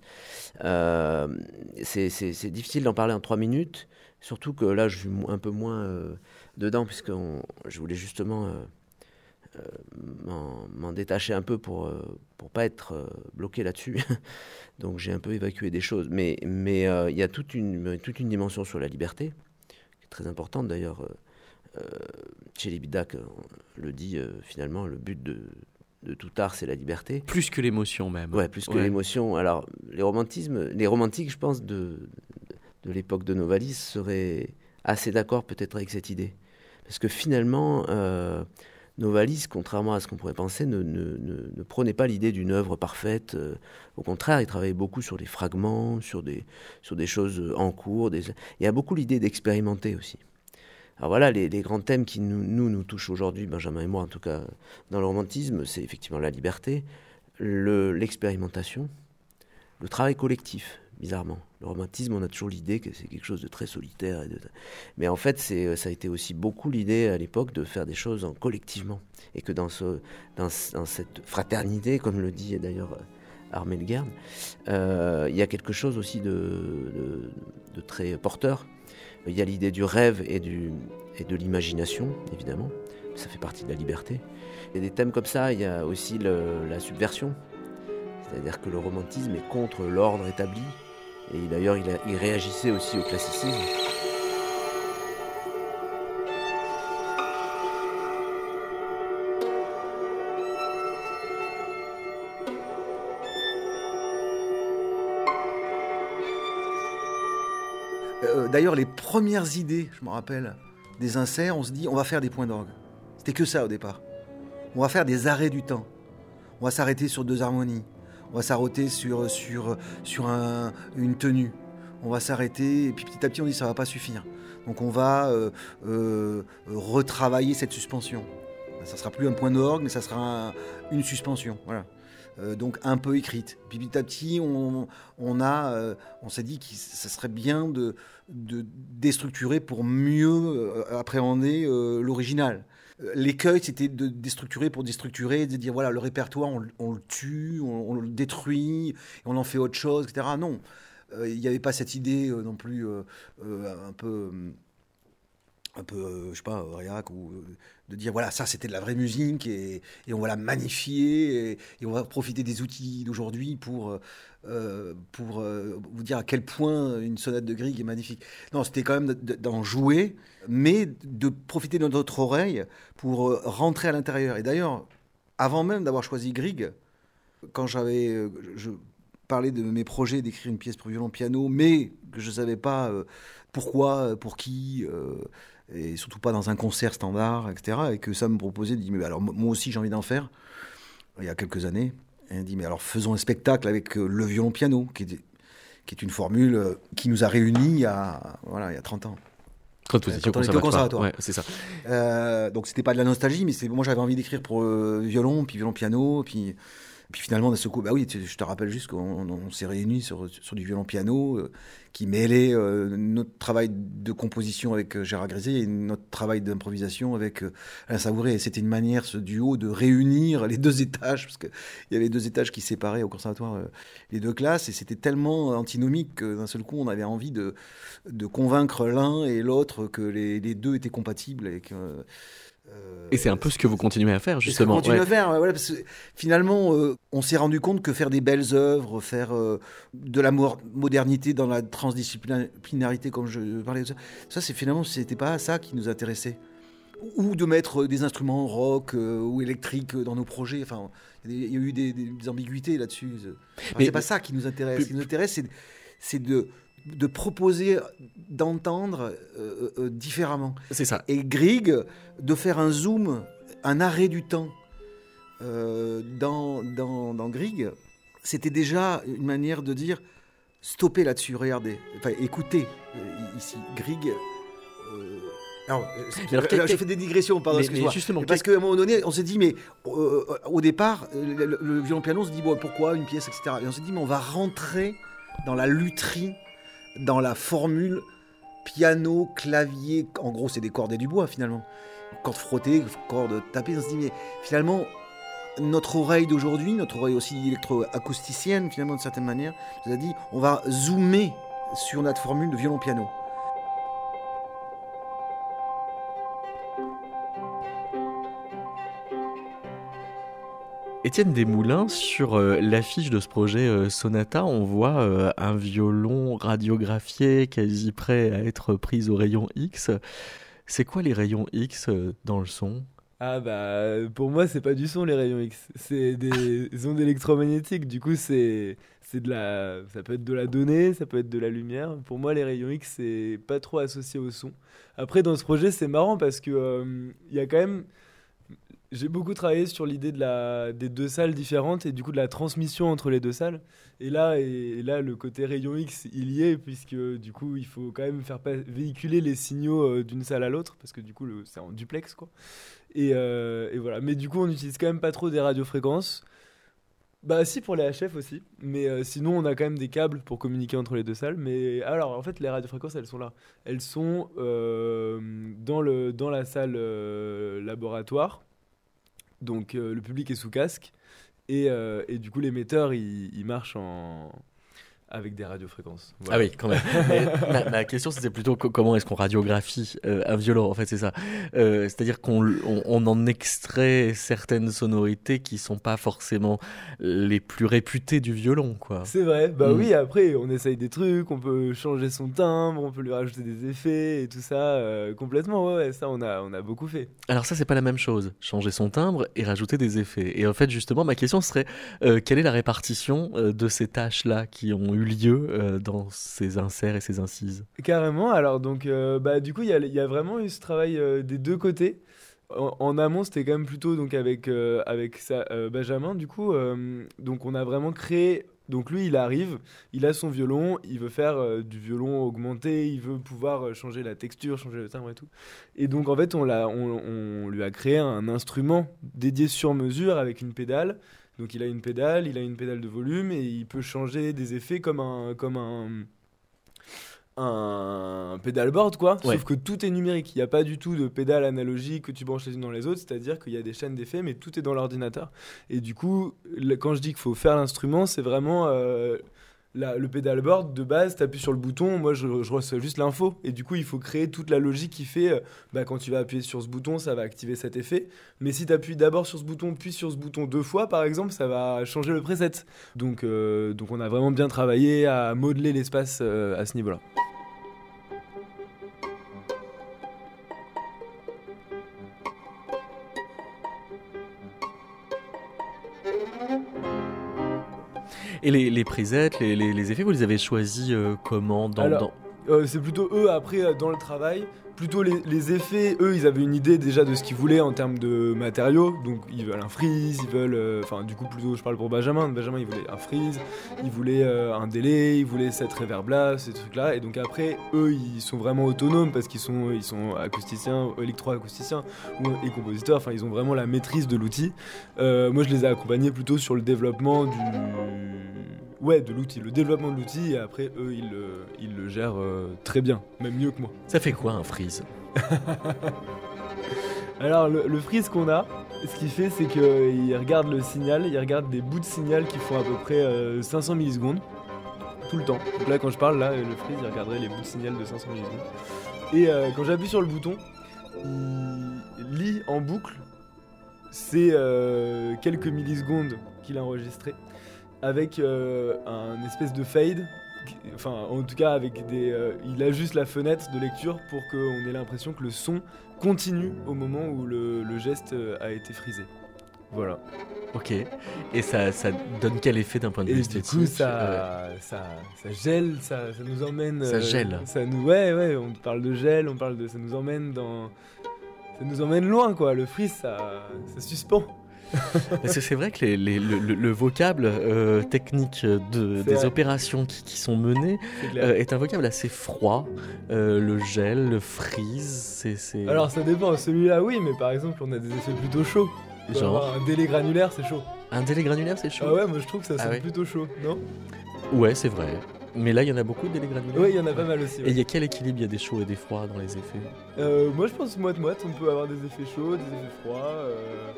Euh, c'est, c'est, c'est difficile d'en parler en trois minutes, surtout que là je suis un peu moins euh, dedans, puisque on, je voulais justement... Euh, Euh, m'en, m'en détacher un peu pour euh, pour pas être euh, bloqué là-dessus. Donc j'ai un peu évacué des choses, mais mais il euh, y a toute une toute une dimension sur la liberté qui est très importante d'ailleurs. Euh, chez Bidak le dit euh, finalement, le but de de tout art, c'est la liberté. Plus que l'émotion même. Ouais, plus que ouais. l'émotion. Alors les romantismes, les romantiques, je pense de de l'époque de Novalis seraient assez d'accord peut-être avec cette idée, parce que finalement euh, Novalis, contrairement à ce qu'on pourrait penser, ne, ne, ne, ne prônait pas l'idée d'une œuvre parfaite. Euh, au contraire, il travaillait beaucoup sur des fragments, sur des, sur des choses en cours. Des... Il y a beaucoup l'idée d'expérimenter aussi. Alors voilà, les, les grands thèmes qui nous, nous, nous touchent aujourd'hui, Benjamin et moi en tout cas, dans le romantisme, c'est effectivement la liberté, le, l'expérimentation, le travail collectif, bizarrement. Le romantisme, on a toujours l'idée que c'est quelque chose de très solitaire. Et de... Mais en fait, c'est, ça a été aussi beaucoup l'idée à l'époque de faire des choses en collectivement. Et que dans, ce, dans, dans cette fraternité, comme le dit d'ailleurs Armel Gern, euh, il y a quelque chose aussi de, de, de très porteur. Il y a l'idée du rêve et, du, et de l'imagination, évidemment. Ça fait partie de la liberté. Il y a des thèmes comme ça. Il y a aussi le, la subversion. C'est-à-dire que le romantisme est contre l'ordre établi. Et d'ailleurs, il, a, il réagissait aussi au classicisme. Euh, d'ailleurs, les premières idées, je me rappelle, des inserts, on se dit, on va faire des points d'orgue. C'était que ça au départ. On va faire des arrêts du temps. On va s'arrêter sur deux harmonies. On va s'arrêter sur, sur, sur un, une tenue. On va s'arrêter, et puis petit à petit, on dit ça ne va pas suffire. Donc on va euh, euh, retravailler cette suspension. Ça ne sera plus un point d'orgue, mais ça sera un, une suspension. Voilà. Euh, donc un peu écrite. Puis petit à petit, on, on, a, euh, on s'est dit que ça serait bien de, de déstructurer pour mieux euh, appréhender euh, l'original. L'écueil, c'était de déstructurer pour déstructurer, de dire voilà, le répertoire, on, on le tue, on, on le détruit, on en fait autre chose, et cetera. Non, il euh, n'y avait pas cette idée euh, non plus euh, euh, un peu, un peu euh, je sais pas, réac, ou euh, de dire voilà, ça c'était de la vraie musique et, et on va la magnifier et, et on va profiter des outils d'aujourd'hui pour, euh, pour euh, vous dire à quel point une sonate de Grieg est magnifique. Non, c'était quand même d'en jouer, mais de profiter de notre oreille pour rentrer à l'intérieur. Et d'ailleurs, avant même d'avoir choisi Grieg, quand j'avais, je parlais de mes projets d'écrire une pièce pour violon-piano, mais que je ne savais pas euh, pourquoi, pour qui, euh, et surtout pas dans un concert standard, et cetera, et que ça me proposait de dire, mais alors moi aussi j'ai envie d'en faire, il y a quelques années, et on dit, mais alors faisons un spectacle avec le violon-piano, qui est, qui est une formule qui nous a réunis il y a, voilà, il y a trente ans. Quand vous étiez au conservatoire. Au conservatoire. Ouais, c'est ça. Euh, donc c'était pas de la nostalgie, mais c'est, moi j'avais envie d'écrire pour euh, violon, puis violon-piano, puis... Puis finalement, d'un seul coup, bah oui, je te rappelle juste qu'on on s'est réunis sur, sur du violon-piano euh, qui mêlait euh, notre travail de composition avec euh, Gérard Grézé et notre travail d'improvisation avec euh, Alain Savouré. Et c'était une manière, ce duo, de réunir les deux étages, parce qu'il y avait deux étages qui séparaient au conservatoire euh, les deux classes, et c'était tellement antinomique que d'un seul coup, on avait envie de, de convaincre l'un et l'autre que les, les deux étaient compatibles et que... Euh, Et c'est un peu ce que vous continuez à faire, justement. On continue ouais. à faire, voilà, parce que finalement, euh, on s'est rendu compte que faire des belles œuvres, faire euh, de la mo- modernité dans la transdisciplinarité, comme je parlais de ça, ça, c'est finalement, c'était pas ça qui nous intéressait. Ou de mettre des instruments rock euh, ou électriques dans nos projets. Enfin, il y a eu des, des, des ambiguïtés là-dessus. Enfin, mais c'est pas ça qui nous intéresse. Plus, ce qui nous intéresse, c'est, c'est de, de proposer, d'entendre euh, euh, différemment. C'est ça. Et Grieg, de faire un zoom, un arrêt du temps euh, dans, dans, dans Grieg, c'était déjà une manière de dire stoppez là-dessus, regardez, enfin écoutez euh, ici Grieg. Euh, Alors, alors, alors je fais des digressions, pardon, mais, mais justement, parce qu'à un moment donné, on s'est dit, mais euh, au départ, le, le, le violon-piano, on se dit, bon, pourquoi une pièce, et cetera. Et on s'est dit, mais on va rentrer dans la lutherie, dans la formule piano, clavier, en gros, c'est des cordes et du bois, finalement. Cordes frottées, cordes tapées, on se dit, mais finalement, notre oreille d'aujourd'hui, notre oreille aussi électro-acousticienne, finalement, d'une certaine manière, nous a dit, on va zoomer sur notre formule de violon-piano. Étienne Desmoulins, sur euh, l'affiche de ce projet euh, Sonata, on voit euh, un violon radiographié quasi prêt à être pris au rayon X. C'est quoi les rayons X euh, dans le son ? Ah bah pour moi c'est pas du son les rayons X, c'est des ondes électromagnétiques. Du coup c'est c'est de la, ça peut être de la donnée, ça peut être de la lumière. Pour moi les rayons X c'est pas trop associé au son. Après dans ce projet c'est marrant parce que euh, y a quand même J'ai beaucoup travaillé sur l'idée de la, des deux salles différentes et du coup de la transmission entre les deux salles. Et là, et, et là le côté rayon X, il y est, puisque du coup, il faut quand même faire pas, véhiculer les signaux euh, d'une salle à l'autre, parce que du coup, le, c'est en duplex, quoi. Et, euh, et voilà. Mais du coup, on n'utilise quand même pas trop des radiofréquences. Bah si, pour les H F aussi. Mais euh, sinon, on a quand même des câbles pour communiquer entre les deux salles. Mais alors, en fait, les radiofréquences, elles sont là. Elles sont euh, dans, le, dans la salle euh, laboratoire. Donc euh, le public est sous casque et, euh, et du coup l'émetteur il, il marche en... avec des radiofréquences. Voilà. Ah oui, quand même. Mais ma, ma question c'était plutôt co- comment est-ce qu'on radiographie euh, un violon, en fait c'est ça. Euh, c'est-à-dire qu'on on, on en extrait certaines sonorités qui sont pas forcément les plus réputées du violon, quoi. C'est vrai, bah mmh. oui, après on essaye des trucs, on peut changer son timbre, on peut lui rajouter des effets et tout ça, euh, complètement, ouais, ouais, ça on a, on a beaucoup fait. Alors ça c'est pas la même chose, changer son timbre et rajouter des effets. Et en fait justement ma question serait, euh, quelle est la répartition euh, de ces tâches-là qui ont eu lieu euh, dans ces inserts et ces incises? Carrément, alors donc euh, bah, du coup il y, y a vraiment eu ce travail euh, des deux côtés. En, en amont c'était quand même plutôt donc, avec, euh, avec sa, euh, Benjamin du coup, euh, donc on a vraiment créé, donc lui il arrive, il a son violon, il veut faire euh, du violon augmenté, il veut pouvoir euh, changer la texture, changer le timbre et tout. Et donc en fait on, l'a, on, on lui a créé un instrument dédié sur mesure avec une pédale. Donc il a une pédale, il a une pédale de volume et il peut changer des effets comme un, comme un, un pédalboard quoi. Ouais. Sauf que tout est numérique, il n'y a pas du tout de pédale analogique que tu branches les unes dans les autres, c'est-à-dire qu'il y a des chaînes d'effets mais tout est dans l'ordinateur. Et du coup, quand je dis qu'il faut faire l'instrument, c'est vraiment... Euh, La, le pedalboard de base, tu appuies sur le bouton, moi je, je reçois juste l'info et du coup il faut créer toute la logique qui fait euh, bah, quand tu vas appuyer sur ce bouton ça va activer cet effet, mais si tu appuies d'abord sur ce bouton puis sur ce bouton deux fois par exemple ça va changer le preset. Donc, euh, donc on a vraiment bien travaillé à modeler l'espace euh, à ce niveau là. Et les, les presets, les, les, les effets, vous les avez choisis euh, comment dans, Alors, dans... Euh, c'est plutôt eux après euh, dans le travail. Plutôt les, les effets, eux ils avaient une idée déjà de ce qu'ils voulaient en termes de matériaux. Donc ils veulent un freeze, ils veulent. Enfin euh, du coup plutôt je parle pour Benjamin. Benjamin il voulait un freeze, il voulait euh, un délai, il voulait cette reverb là, ces trucs là. Et donc après eux ils sont vraiment autonomes parce qu'ils sont, ils sont acousticiens, électro-acousticiens et compositeurs. Enfin ils ont vraiment la maîtrise de l'outil. Euh, moi je les ai accompagnés plutôt sur le développement du. Ouais, de l'outil, le développement de l'outil, et après, eux, ils le, ils le gèrent euh, très bien, même mieux que moi. Ça fait quoi, un freeze? Alors, le, le freeze qu'on a, ce qu'il fait, c'est qu'il regarde le signal, il regarde des bouts de signal qui font à peu près euh, cinq cents millisecondes, tout le temps. Donc là, quand je parle, là, le freeze, il regarderait les bouts de signal de cinq cents millisecondes. Et euh, quand j'appuie sur le bouton, il... lit en boucle, c'est euh, quelques millisecondes qu'il a enregistré, avec euh, un espèce de fade, enfin en tout cas avec des, euh, il ajuste la fenêtre de lecture pour qu'on ait l'impression que le son continue au moment où le, le geste a été frisé. Voilà. Ok. Et ça, ça donne quel effet d'un point de vue Et esthétique? du coup, ça, euh... ça, ça gèle, ça, ça nous emmène. Ça euh, gèle. Ça nous, ouais, ouais. On parle de gel, on parle de, ça nous emmène dans, ça nous emmène loin, quoi. Le freeze, ça, ça suspend. Parce que c'est vrai que les, les, le, le vocable euh, technique de, des vrai. opérations qui, qui sont menées euh, est un vocable assez froid. Euh, le gel, le freeze, c'est, c'est... Alors ça dépend. Celui-là, oui, mais par exemple, on a des effets plutôt chauds. Genre un délai granulaire, c'est chaud. Un délai granulaire, c'est chaud. Ah ouais, moi je trouve que ça sonne ah ouais. plutôt chaud, non? Ouais, c'est vrai. Mais là, il y en a beaucoup de délais granulaires. Oui, il y en a pas mal aussi. Ouais. Et il y a quel équilibre? Il y a des chauds et des froids dans les effets? euh, Moi, je pense moite-moite. On peut avoir des effets chauds, des effets froids. Euh...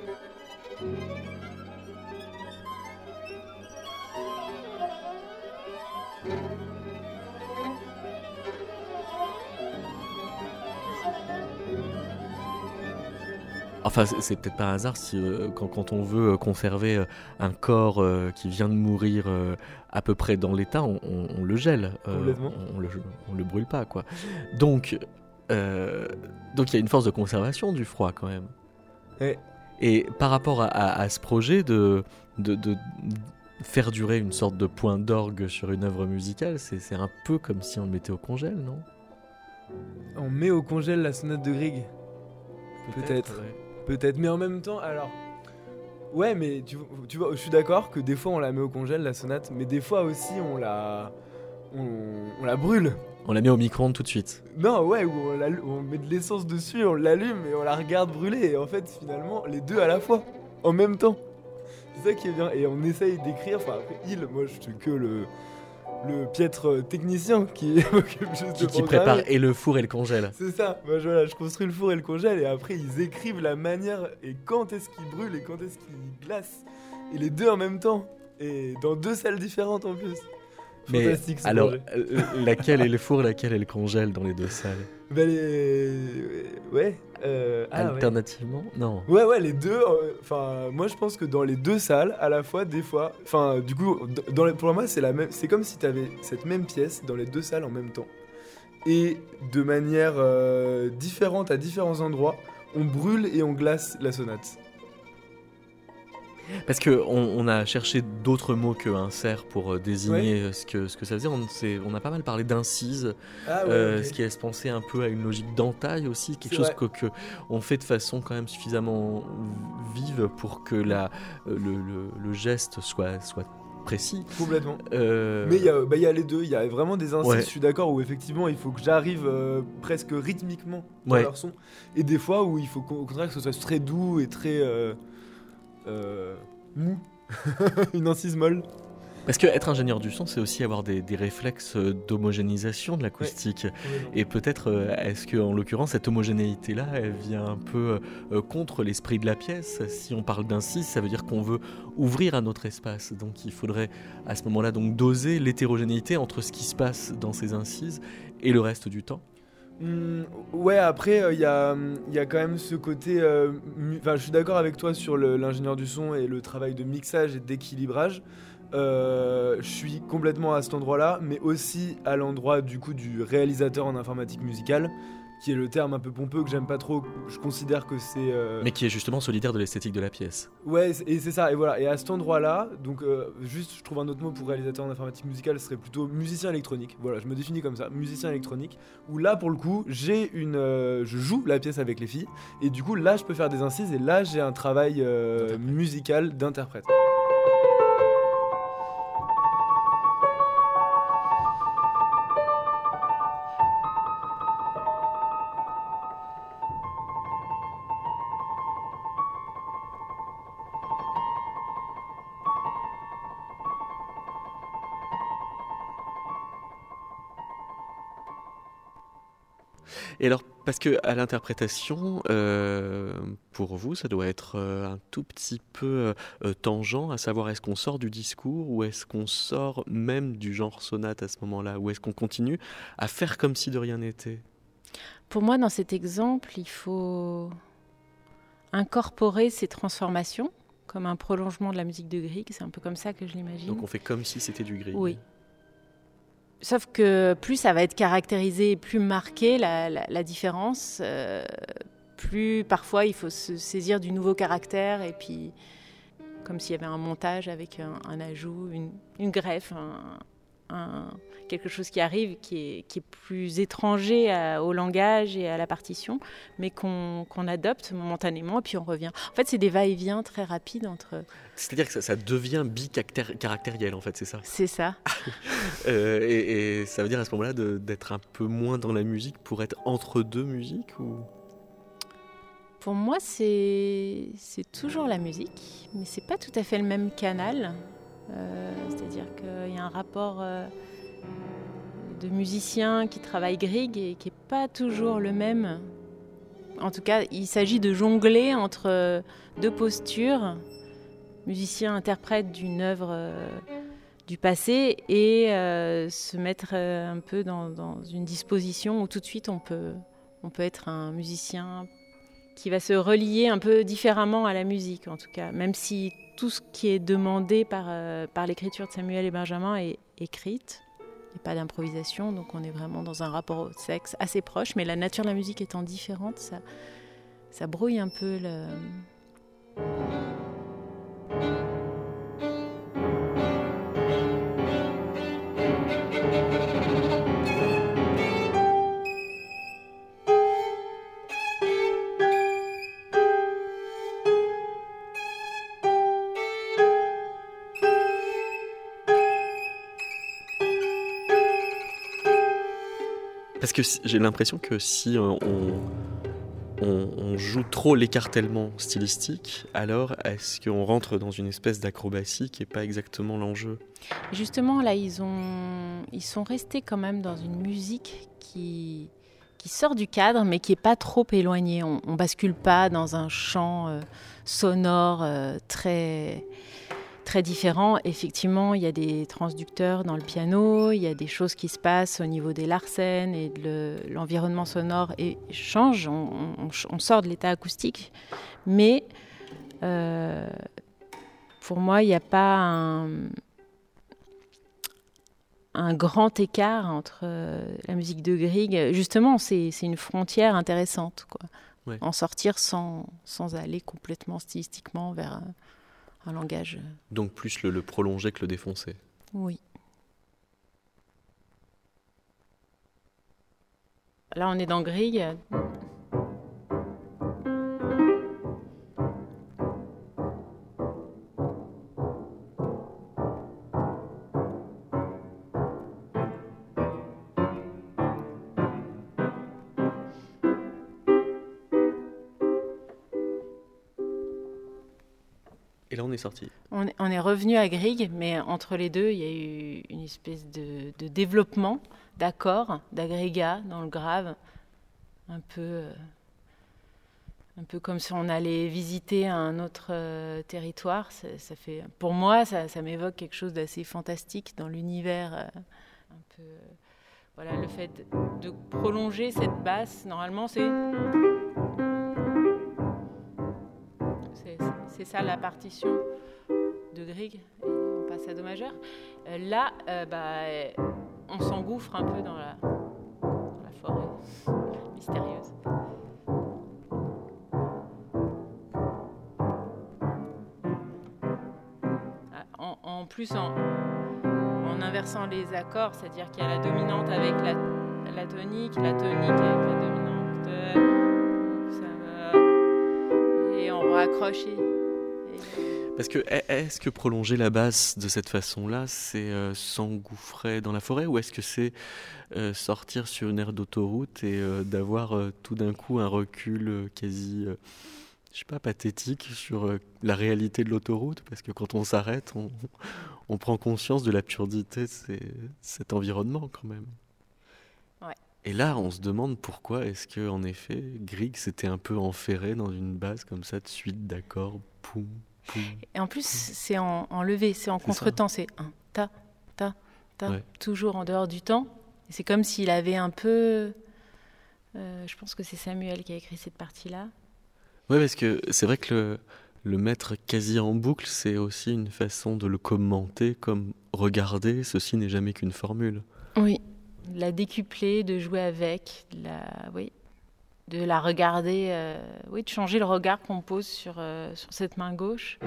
Enfin, c'est, c'est peut-être pas un hasard si euh, quand, quand on veut euh, conserver euh, un corps euh, qui vient de mourir euh, à peu près dans l'état, on, on, on le gèle. Euh, Complètement. On, on, le, on le brûle pas, quoi. Donc, euh, donc il y a une force de conservation du froid quand même. Ouais. Et par rapport à, à, à ce projet de, de, de faire durer une sorte de point d'orgue sur une œuvre musicale, c'est, c'est un peu comme si on le mettait au congèle, non? On met au congèle la sonate de Grieg. Peut-être. Peut-être. Ouais. Peut-être, mais en même temps, alors... Ouais, mais tu, tu vois, je suis d'accord que des fois on la met au congèle, la sonate, mais des fois aussi on la... On, on la brûle. On la met au micro-ondes tout de suite. Non, ouais, où on, la, on met de l'essence dessus, on l'allume et on la regarde brûler. Et en fait, finalement, les deux à la fois, en même temps. C'est ça qui est bien. Et on essaye d'écrire, enfin après, il, moi je suis que le... le piètre technicien qui occupe juste qui, de qui prépare et le four et le congèle. C'est ça, moi, je, voilà, je construis le four et le congèle et après ils écrivent la manière et quand est-ce qu'ils brûlent et quand est-ce qu'ils glacent. Et les deux en même temps. Et dans deux salles différentes en plus. Mais fantastique ce alors, projet. euh, laquelle est le four, laquelle est le congèle dans les deux salles? Bah les... Ouais. Euh... Ah, alternativement ouais. Non. Ouais, ouais, les deux. Enfin, euh, moi je pense que dans les deux salles, à la fois, des fois. Enfin, du coup, dans les, pour moi, c'est la même. C'est comme si t'avais cette même pièce dans les deux salles en même temps. Et de manière euh, différente à différents endroits, on brûle et on glace la sonate. Parce qu'on on a cherché d'autres mots que insert pour euh, désigner ouais. ce, que, ce que ça faisait. On, on a pas mal parlé d'incise, ah ouais, euh, okay. ce qui laisse penser un peu à une logique d'entaille aussi, quelque c'est chose que, que on fait de façon quand même suffisamment vive pour que la, le, le, le geste soit, soit précis. Complètement. Euh... Mais il y, bah, y a les deux, il y a vraiment des incises, ouais. je suis d'accord, où effectivement il faut que j'arrive euh, presque rythmiquement dans ouais. leur son. Et des fois où il faut au contraire que ce soit très doux et très... Euh, Euh, mou, une incise molle. Parce que être ingénieur du son, c'est aussi avoir des, des réflexes d'homogénéisation de l'acoustique. Ouais. Et peut-être, euh, est-ce que en l'occurrence, cette homogénéité-là, elle vient un peu euh, contre l'esprit de la pièce. Si on parle d'incise, ça veut dire qu'on veut ouvrir un autre espace. Donc il faudrait à ce moment-là donc doser l'hétérogénéité entre ce qui se passe dans ces incises et le reste du temps. Mmh, ouais, après, il euh, y, y a quand même ce côté... Euh, mu- je suis d'accord avec toi sur le, l'ingénieur du son et le travail de mixage et d'équilibrage. Euh, je suis complètement à cet endroit-là, mais aussi à l'endroit du coup du réalisateur en informatique musicale, qui est le terme un peu pompeux que j'aime pas trop. Je considère que c'est... Euh... Mais qui est justement solidaire de l'esthétique de la pièce. Ouais, et c'est ça, et voilà. Et à cet endroit-là, donc euh, juste, je trouve un autre mot pour réalisateur en informatique musicale, ce serait plutôt musicien électronique. Voilà, je me définis comme ça, musicien électronique. Où là, pour le coup, j'ai une... Euh, je joue la pièce avec les filles, et du coup, là, je peux faire des incises, et là, j'ai un travail euh, musical d'interprète. Et alors, parce que à l'interprétation, euh, pour vous, ça doit être euh, un tout petit peu euh, tangent, à savoir est-ce qu'on sort du discours ou est-ce qu'on sort même du genre sonate à ce moment-là, ou est-ce qu'on continue à faire comme si de rien n'était? Pour moi, dans cet exemple, il faut, incorporer ces transformations comme un prolongement de la musique de Grieg. C'est un peu comme ça que je l'imagine. Donc on fait comme si c'était du Grieg. Oui. Sauf que plus ça va être caractérisé, plus marqué la, la, la différence, euh, plus parfois il faut se saisir du nouveau caractère et puis comme s'il y avait un montage avec un, un ajout, une, une greffe, un, un, quelque chose qui arrive qui est, qui est plus étranger à, au langage et à la partition, mais qu'on, qu'on adopte momentanément et puis on revient. En fait, c'est des va-et-vient très rapides entre... C'est-à-dire que ça, ça devient bicaractériel, en fait, c'est ça? C'est ça. euh, et, et ça veut dire à ce moment-là de, d'être un peu moins dans la musique pour être entre deux musiques ou... Pour moi, c'est, c'est toujours la musique, mais c'est pas tout à fait le même canal. Euh, c'est-à-dire qu'il y a un rapport euh, de musiciens qui travaillent Grieg et qui n'est pas toujours le même. En tout cas, il s'agit de jongler entre deux postures, musicien-interprète d'une œuvre euh, du passé, et euh, se mettre euh, un peu dans, dans une disposition où tout de suite on peut, on peut être un musicien qui va se relier un peu différemment à la musique, en tout cas, même si tout ce qui est demandé par, euh, par l'écriture de Samuel et Benjamin est écrite. Il n'y a pas d'improvisation, donc on est vraiment dans un rapport au sexe assez proche, mais la nature de la musique étant différente, ça, ça brouille un peu le... Parce que j'ai l'impression que si on, on, on joue trop l'écartèlement stylistique, alors est-ce qu'on rentre dans une espèce d'acrobatie qui n'est pas exactement l'enjeu? Justement, là, ils, ont, ils sont restés quand même dans une musique qui, qui sort du cadre, mais qui n'est pas trop éloignée. On ne bascule pas dans un chant euh, sonore euh, très... très différent. Effectivement, il y a des transducteurs dans le piano, il y a des choses qui se passent au niveau des larsen et de le, l'environnement sonore et change, on, on, on sort de l'état acoustique, mais euh, pour moi, il n'y a pas un, un grand écart entre euh, la musique de Grieg. Justement, c'est, c'est une frontière intéressante, quoi. Ouais. En sortir sans, sans aller complètement stylistiquement vers... Euh, un langage. Donc plus le, le prolonger que le défoncer. Oui. Là, on est dans Grieg. Et là, on est sorti. On, on est revenu à Grieg, mais entre les deux, il y a eu une espèce de, de développement d'accords, d'agrégats dans le grave, un peu, euh, un peu comme si on allait visiter un autre euh, territoire. Ça, ça fait, pour moi, ça, ça m'évoque quelque chose d'assez fantastique dans l'univers. Euh, un peu, euh, voilà, le fait de, de prolonger cette basse, normalement, c'est... C'est ça la partition de Grieg, et on passe à Do majeur. Euh, là, euh, bah, on s'engouffre un peu dans la, dans la forêt mystérieuse. En, en plus, en, en inversant les accords, c'est-à-dire qu'il y a la dominante avec la, la tonique, la tonique avec la dominante, euh, ça va, et on raccroche. Parce que est-ce que prolonger la basse de cette façon-là, c'est euh, s'engouffrer dans la forêt, ou est-ce que c'est euh, sortir sur une aire d'autoroute et euh, d'avoir euh, tout d'un coup un recul euh, quasi, euh, je sais pas, pathétique sur euh, la réalité de l'autoroute? Parce que quand on s'arrête, on, on prend conscience de l'absurdité de ces, cet environnement quand même. Ouais. Et là, on se demande pourquoi est-ce que, en effet, Grieg s'était un peu enferré dans une basse comme ça de suite d'accords, poum. Et en plus, c'est en, en levé, c'est en c'est contretemps, ça. C'est un ta, ta, ta, ouais. Toujours en dehors du temps. Et c'est comme s'il avait un peu... Euh, je pense que c'est Samuel qui a écrit cette partie-là. Ouais, parce que c'est vrai que le, le mettre quasi en boucle, c'est aussi une façon de le commenter comme regarder, ceci n'est jamais qu'une formule. Oui, de la décupler, de jouer avec, de la, oui, de la regarder, euh, oui, de changer le regard qu'on pose sur, euh, sur cette main gauche.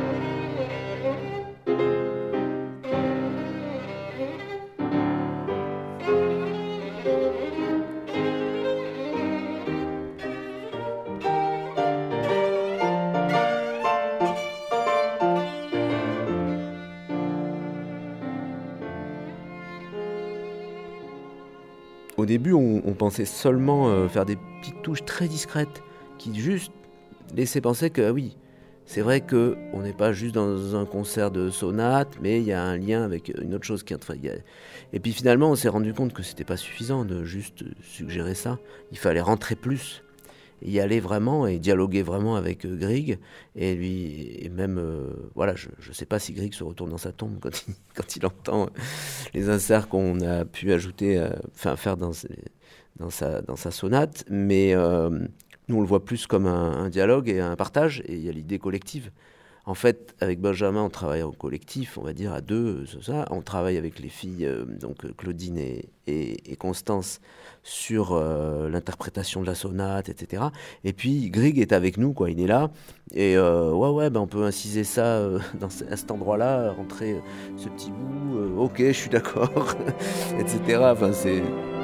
Au début, on, on pensait seulement euh, faire des petites touches très discrètes qui juste laissaient penser que oui, c'est vrai qu'on n'est pas juste dans un concert de sonate, mais il y a un lien avec une autre chose qui est en train de... Et puis finalement, on s'est rendu compte que c'était pas suffisant de juste suggérer ça. Il fallait rentrer plus, y aller vraiment et dialoguer vraiment avec euh, Grieg. Et lui, et même, euh, voilà, je ne sais pas si Grieg se retourne dans sa tombe quand il, quand il entend euh, les inserts qu'on a pu ajouter, euh, enfin faire dans, ses, dans, sa, dans sa sonate, mais euh, nous on le voit plus comme un, un dialogue et un partage, et il y a l'idée collective. En fait, avec Benjamin, on travaille en collectif, on va dire à deux, c'est ça. On travaille avec les filles, euh, donc Claudine et, et, et Constance, sur euh, l'interprétation de la sonate, et cetera. Et puis Grieg est avec nous, quoi. Il est là, et euh, ouais, ouais, ben on peut inciser ça euh, dans ce, à cet endroit-là, rentrer ce petit bout. Euh, ok, je suis d'accord, et cetera. Enfin, c'est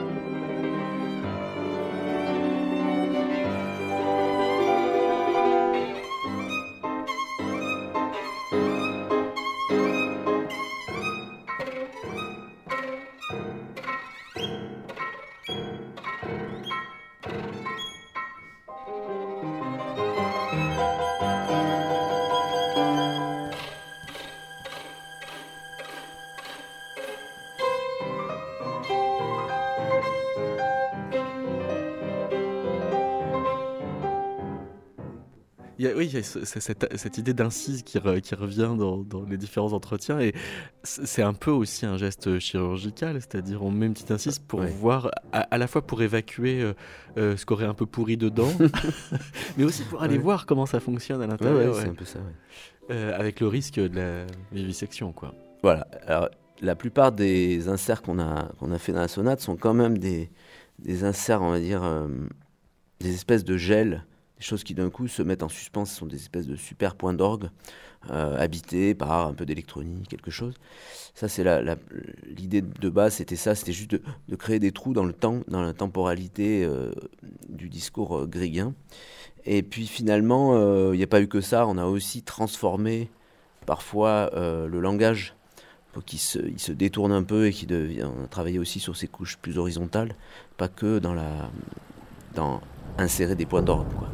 Il y a, oui, il y a ce- ce- cette, cette idée d'incise qui, re- qui revient dans, dans les différents entretiens, et c- c'est un peu aussi un geste chirurgical, c'est-à-dire on met une petite incise pour Ouais. voir, à, à la fois pour évacuer euh, euh, ce qu'aurait un peu pourri dedans, mais aussi pour aller Ouais. voir comment ça fonctionne à ouais, l'intérieur, ouais, c'est ouais. un peu ça, ouais. Euh, avec le risque de la vivisection, quoi. Voilà. Alors, la plupart des inserts qu'on a, qu'on a fait dans la sonate sont quand même des, des inserts, on va dire, euh, des espèces de gel, des choses qui d'un coup se mettent en suspens. Ce sont des espèces de super points d'orgue euh, habités par un peu d'électronique, quelque chose. Ça, c'est la, la- l'idée de base, c'était ça, c'était juste de, de créer des trous dans le temps, dans la temporalité euh, du discours euh, grégien. Et puis finalement, il n'y a pas eu que ça, on a aussi transformé parfois euh, le langage pour qu'il se, il se détourne un peu et qu'il devient. On a travaillé aussi sur ces couches plus horizontales, pas que dans la, dans insérer des points d'orgue, quoi.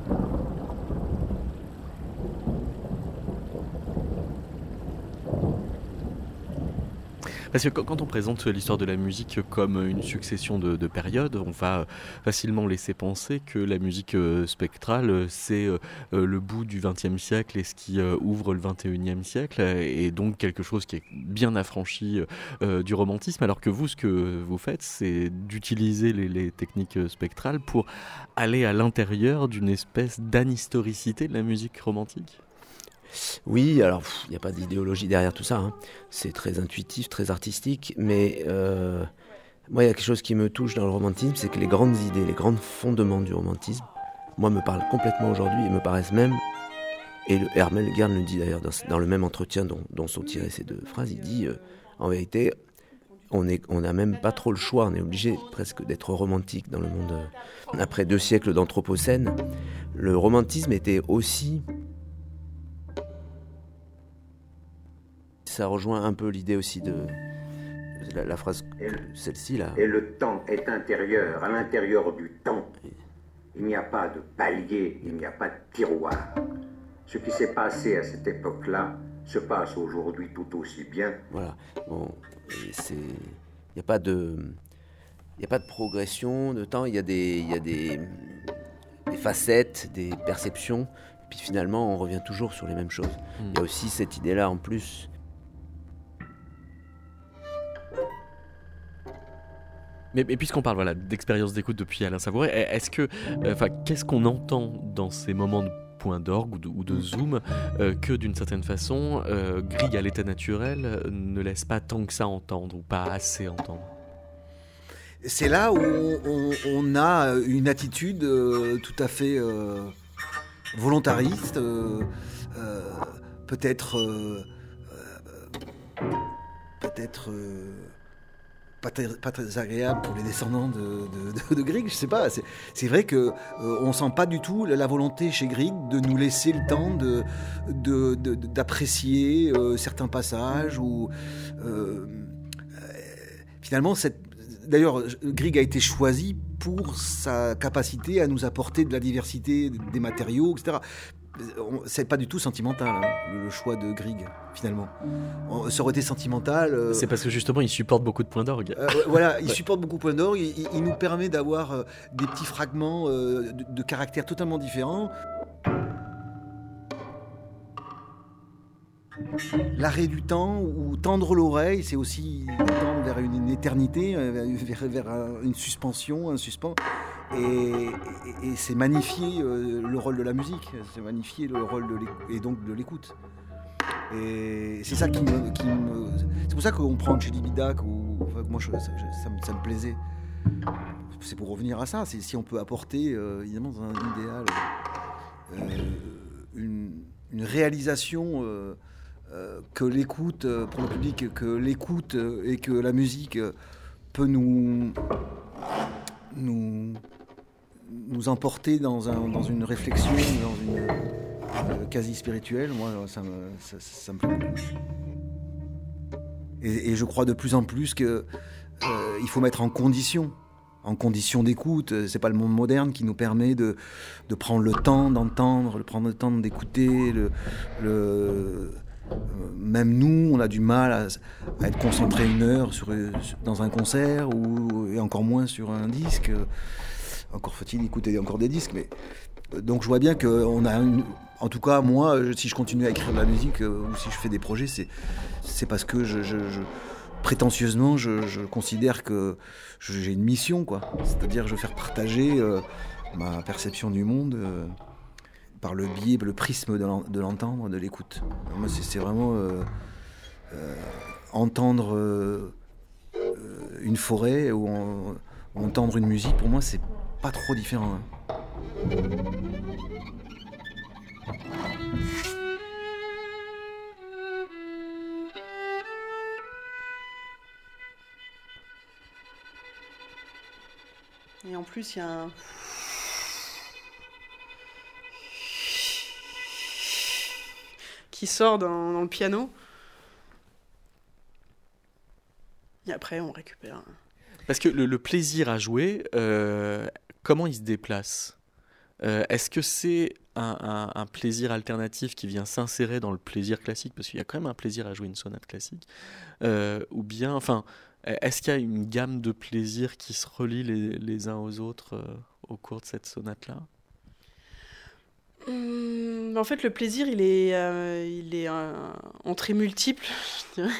Parce que quand quand on présente l'histoire de la musique comme une succession de, de périodes, on va facilement laisser penser que la musique euh, spectrale, euh, c'est euh, euh, le bout du vingtième siècle et ce qui euh, ouvre le vingt et unième siècle, et donc quelque chose qui est bien affranchi euh, du romantisme, alors que vous, ce que vous faites, c'est d'utiliser les, les techniques spectrales pour aller à l'intérieur d'une espèce d'anhistoricité de la musique romantique. Oui, alors il n'y a pas d'idéologie derrière tout ça, hein. C'est très intuitif, très artistique, mais euh, moi il y a quelque chose qui me touche dans le romantisme, c'est que les grandes idées, les grands fondements du romantisme, moi me parlent complètement aujourd'hui et me paraissent même, et le, Hermel Gern le dit d'ailleurs dans, dans le même entretien dont, dont sont tirées ces deux phrases, il dit euh, en vérité on est, on n'a même pas trop le choix, on est obligé presque d'être romantique dans le monde. euh, Après deux siècles d'anthropocène, le romantisme était aussi... Ça rejoint un peu l'idée aussi de la, la phrase, que- celle-ci là. Et le temps est intérieur, à l'intérieur du temps. Il n'y a pas de palier, il n'y a pas de tiroir. Ce qui s'est passé à cette époque-là se passe aujourd'hui tout aussi bien. Voilà. Bon, et c'est, il n'y a pas de, il y a pas de progression de temps. Il y a des, il y a des, des facettes, des perceptions. Puis finalement, on revient toujours sur les mêmes choses. Il y a aussi cette idée-là en plus. Mais, mais puisqu'on parle voilà, d'expérience d'écoute depuis Alain Savouret, est-ce que, euh, enfin, qu'est-ce qu'on entend dans ces moments de point d'orgue ou de, ou de zoom euh, que d'une certaine façon, euh, Grieg à l'état naturel euh, ne laisse pas tant que ça entendre ou pas assez entendre. C'est là où on, on a une attitude euh, tout à fait euh, volontariste, euh, euh, peut-être, euh, euh, peut-être euh, pas, très, pas très agréable pour les descendants de, de, de, de Grieg. Je sais pas. C'est, c'est vrai que euh, on sent pas du tout la volonté chez Grieg de nous laisser le temps de, de, de, de d'apprécier euh, certains passages ou euh, euh, finalement cette D'ailleurs, Grieg a été choisi pour sa capacité à nous apporter de la diversité des matériaux, et cetera. C'est pas du tout sentimental, hein, le choix de Grieg, finalement. Ça aurait été sentimental. Euh... C'est parce que justement, il supporte beaucoup de points d'orgue. Euh, voilà, il ouais. supporte beaucoup de points d'orgue. Il, il nous permet d'avoir euh, des petits fragments euh, de, de caractères totalement différents. L'arrêt du temps ou tendre l'oreille, c'est aussi tendre vers une éternité, vers, vers une suspension, un suspens. Et, et, et c'est magnifier le rôle de la musique, c'est magnifier le rôle de l'écoute, et donc de l'écoute. Et c'est ça qui me, qui me c'est pour ça qu'on prend Chély Bidac ou enfin, moi je, ça, ça, me, ça me plaisait. C'est pour revenir à ça. C'est si on peut apporter euh, évidemment dans un idéal euh, une, une réalisation. Euh, Euh, que l'écoute euh, pour le public, que l'écoute euh, et que la musique euh, peut nous nous nous emporter dans un dans une réflexion, dans une euh, quasi spirituelle. Moi, ça me ça, ça me plaît beaucoup. Et, et je crois de plus en plus que euh, il faut mettre en condition. En condition d'écoute, c'est pas le monde moderne qui nous permet de, de prendre le temps d'entendre, de prendre le temps d'écouter. Le, le, même nous, on a du mal à, à être concentré une heure sur, dans un concert ou, et encore moins sur un disque. Encore faut-il écouter encore des disques. Mais, donc je vois bien qu'on a une, en tout cas, moi, si je continue à écrire de la musique ou si je fais des projets, c'est, c'est parce que je... je, je prétentieusement, je, je considère que j'ai une mission, quoi. C'est-à-dire, je veux faire partager euh, ma perception du monde euh, par le biais, le prisme de, de l'entendre, de l'écoute. Alors moi, c'est, c'est vraiment euh, euh, entendre euh, une forêt ou, en, ou entendre une musique. Pour moi, c'est pas trop différent. Hein. Et en plus, il y a un... qui sort dans, dans le piano. Et après, on récupère. Parce que le, le plaisir à jouer, euh, comment il se déplace ? euh, Est-ce que c'est un, un, un plaisir alternatif qui vient s'insérer dans le plaisir classique ? Parce qu'il y a quand même un plaisir à jouer une sonate classique. Euh, ou bien, enfin... Est-ce qu'il y a une gamme de plaisirs qui se relient les, les uns aux autres euh, au cours de cette sonate-là ? Hum, en fait, le plaisir, il est, euh, il est euh, en très multiple, je dirais.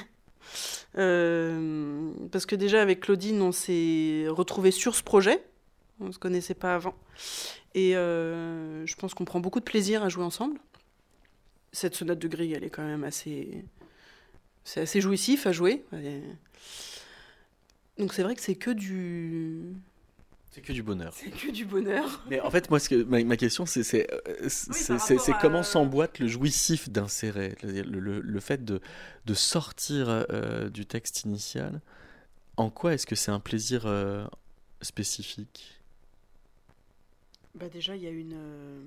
Euh, parce que déjà, avec Claudine, on s'est retrouvés sur ce projet. On ne se connaissait pas avant. Et euh, je pense qu'on prend beaucoup de plaisir à jouer ensemble. Cette sonate de Grieg, elle est quand même assez... C'est assez jouissif à jouer. Elle... Donc c'est vrai que c'est que du... C'est que du bonheur. C'est que du bonheur. Mais en fait, moi, ce que, ma, ma question, c'est, c'est, c'est, oui, c'est, c'est, c'est à... comment s'emboîte le jouissif d'insérer, le, le, le fait de, de sortir euh, du texte initial. En quoi est-ce que c'est un plaisir euh, spécifique ? Bah déjà, il y a une, euh,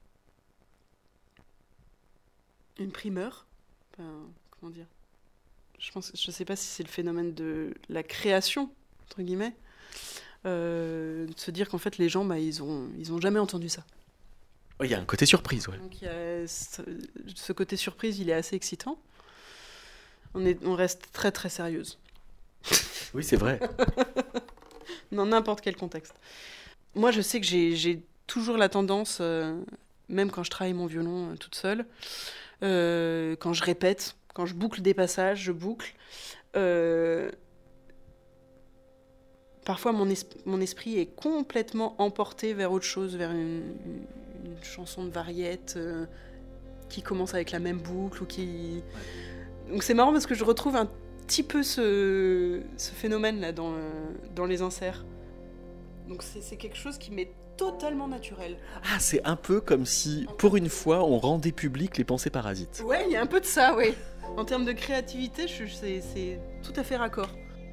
une primeur. Enfin, comment dire ? Je pense, je sais pas si c'est le phénomène de la création, entre guillemets, euh, de se dire qu'en fait les gens, bah, ils ont, ils ont jamais entendu ça. Il oh, y a un côté surprise, ouais. Donc il y a ce, ce côté surprise, il est assez excitant. On est, on reste très très sérieuse. Oui, c'est vrai. Dans n'importe quel contexte. Moi, je sais que j'ai, j'ai toujours la tendance, euh, même quand je travaille mon violon euh, toute seule, euh, quand je répète. Quand je boucle des passages, je boucle. Euh... parfois mon, es- mon esprit est complètement emporté vers autre chose, vers une, une, une chanson de variette euh, qui commence avec la même boucle ou qui... Donc c'est marrant parce que je retrouve un petit peu ce, ce phénomène-là dans, euh, dans les inserts. Donc c'est, c'est quelque chose qui m'est totalement naturel. Ah, c'est un peu comme si, pour une fois, on rendait public les pensées parasites. Ouais, il y a un peu de ça, oui. En termes de créativité, je, c'est, c'est tout à fait raccord.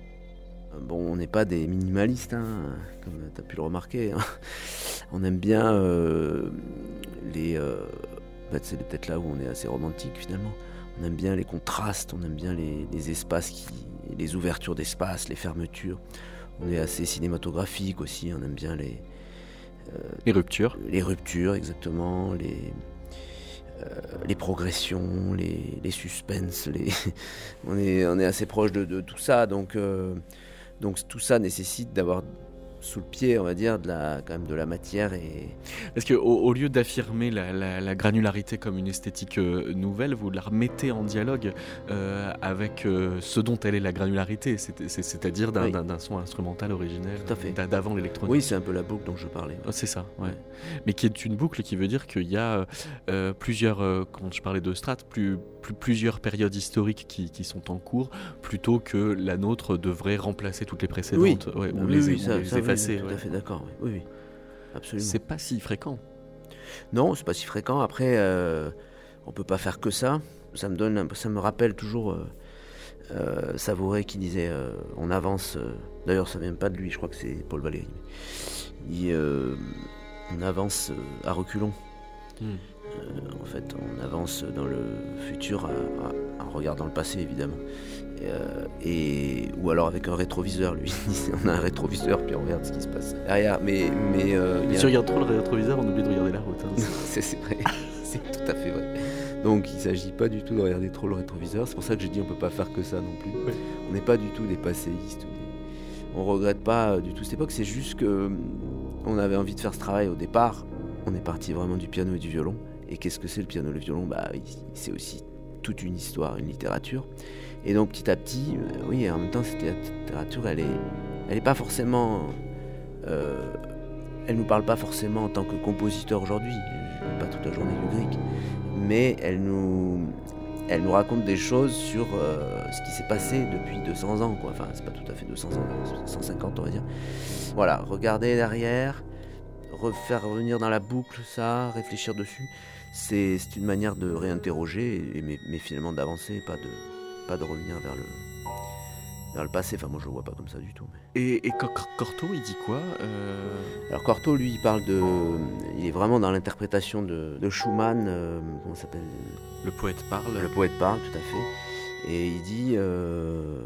Bon, on n'est pas des minimalistes, hein, comme tu as pu le remarquer. Hein. On aime bien euh, les... Euh, en fait, c'est peut-être là où on est assez romantique, finalement. On aime bien les contrastes, on aime bien les, les espaces, qui, les ouvertures d'espace, les fermetures. On est assez cinématographique aussi, on aime bien les... Euh, les ruptures. Les ruptures, exactement, les... Euh, les progressions, les, les suspens, les... on, est, on est assez proche de, de tout ça, donc, euh, donc tout ça nécessite d'avoir sous le pied, on va dire, de la, quand même de la matière. Et... Parce qu'au au lieu d'affirmer la, la, la granularité comme une esthétique euh, nouvelle, vous la remettez en dialogue euh, avec euh, ce dont elle est la granularité, c'est, c'est, c'est-à-dire d'un, oui. d'un, d'un son instrumental originel d'avant l'électronique. Oui, c'est un peu la boucle dont je parlais. Oh, c'est ça, ouais. ouais. Mais qui est une boucle qui veut dire qu'il y a euh, plusieurs, euh, quand je parlais de strates, plus, plus, plusieurs périodes historiques qui, qui sont en cours, plutôt que la nôtre devrait remplacer toutes les précédentes. Oui, ouais, ou oui, les, oui, ou ça, les ça, effacer. Oui, tout ouais. à fait d'accord, oui, oui, oui. Absolument. C'est pas si fréquent. Non, c'est pas si fréquent. Après, euh, on peut pas faire que ça. Ça me donne, ça me rappelle toujours euh, euh, Savouré qui disait euh, on avance. Euh, d'ailleurs, ça vient pas de lui. Je crois que c'est Paul Valéry. Il dit euh, on avance euh, à reculons. Hmm. Euh, en fait, on avance dans le futur à, à, en regardant le passé, évidemment. Et, euh, et, ou alors avec un rétroviseur, lui. On a un rétroviseur, puis on regarde ce qui se passe derrière. Mais, mais, euh, mais si on regarde trop le rétroviseur, on oublie de regarder la route. Hein. c'est, c'est vrai, c'est tout à fait vrai. Donc il ne s'agit pas du tout de regarder trop le rétroviseur. C'est pour ça que j'ai dit on ne peut pas faire que ça non plus. Ouais. On n'est pas du tout des passéistes. Des... On ne regrette pas du tout cette époque. C'est juste qu'on avait envie de faire ce travail au départ. On est parti vraiment du piano et du violon. Et qu'est-ce que c'est le piano et le violon ? Bah, c'est aussi toute une histoire, une littérature. Et donc petit à petit, euh, oui, en même temps, cette littérature, elle est, elle est pas forcément, euh, elle nous parle pas forcément en tant que compositeur aujourd'hui. Je lis pas toute la journée du Grieg, mais elle nous, elle nous raconte des choses sur euh, ce qui s'est passé depuis deux cents ans, quoi. Enfin, c'est pas tout à fait deux cents ans, cent cinquante, on va dire. Voilà, regarder derrière, refaire revenir dans la boucle ça, réfléchir dessus. C'est, c'est une manière de réinterroger, et, mais, mais finalement d'avancer, pas de pas de revenir vers le, vers le passé. Enfin, moi, je le vois pas comme ça du tout. Mais... Et, et Cortot, il dit quoi euh... Alors, Cortot, lui, il parle de... Il est vraiment dans l'interprétation de, de Schumann. Euh, comment ça s'appelle ? Le poète parle. Le poète parle, tout à fait. Et il dit... Euh...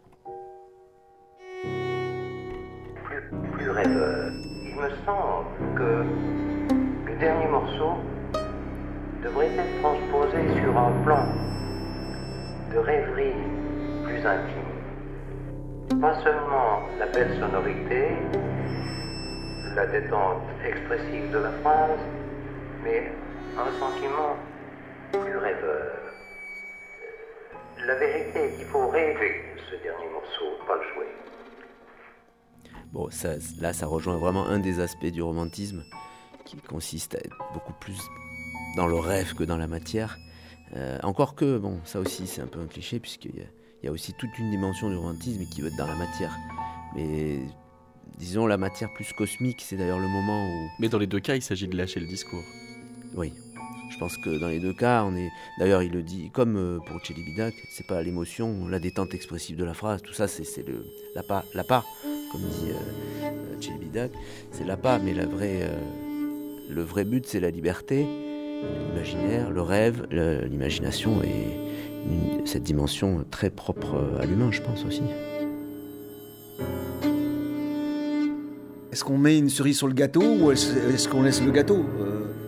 Plus, plus rêveur. Il me semble que le dernier morceau devrait être transposé sur un plan de rêverie plus intime. Pas seulement la belle sonorité, la détente expressive de la phrase, mais un sentiment plus rêveur. La vérité est qu'il faut rêver ce dernier morceau, pas le jouer. Bon, ça, là, ça rejoint vraiment un des aspects du romantisme qui consiste à être beaucoup plus dans le rêve que dans la matière. Euh, encore que, bon, ça aussi c'est un peu un cliché puisqu'il y a, il y a aussi toute une dimension du romantisme qui veut être dans la matière. Mais disons la matière plus cosmique, c'est d'ailleurs le moment où... Mais dans les deux cas, il s'agit de lâcher le discours. Oui, je pense que dans les deux cas, on est... D'ailleurs, il le dit, comme pour Celibidache, c'est pas l'émotion, la détente expressive de la phrase, tout ça c'est, c'est le l'appât, l'appât, comme dit euh, Celibidache, c'est l'appât, mais la vraie, euh, le vrai but c'est la liberté, l'imaginaire, le rêve, le, l'imagination et une, cette dimension très propre à l'humain, je pense aussi. Est-ce qu'on met une cerise sur le gâteau ou est-ce, est-ce qu'on laisse le gâteau euh...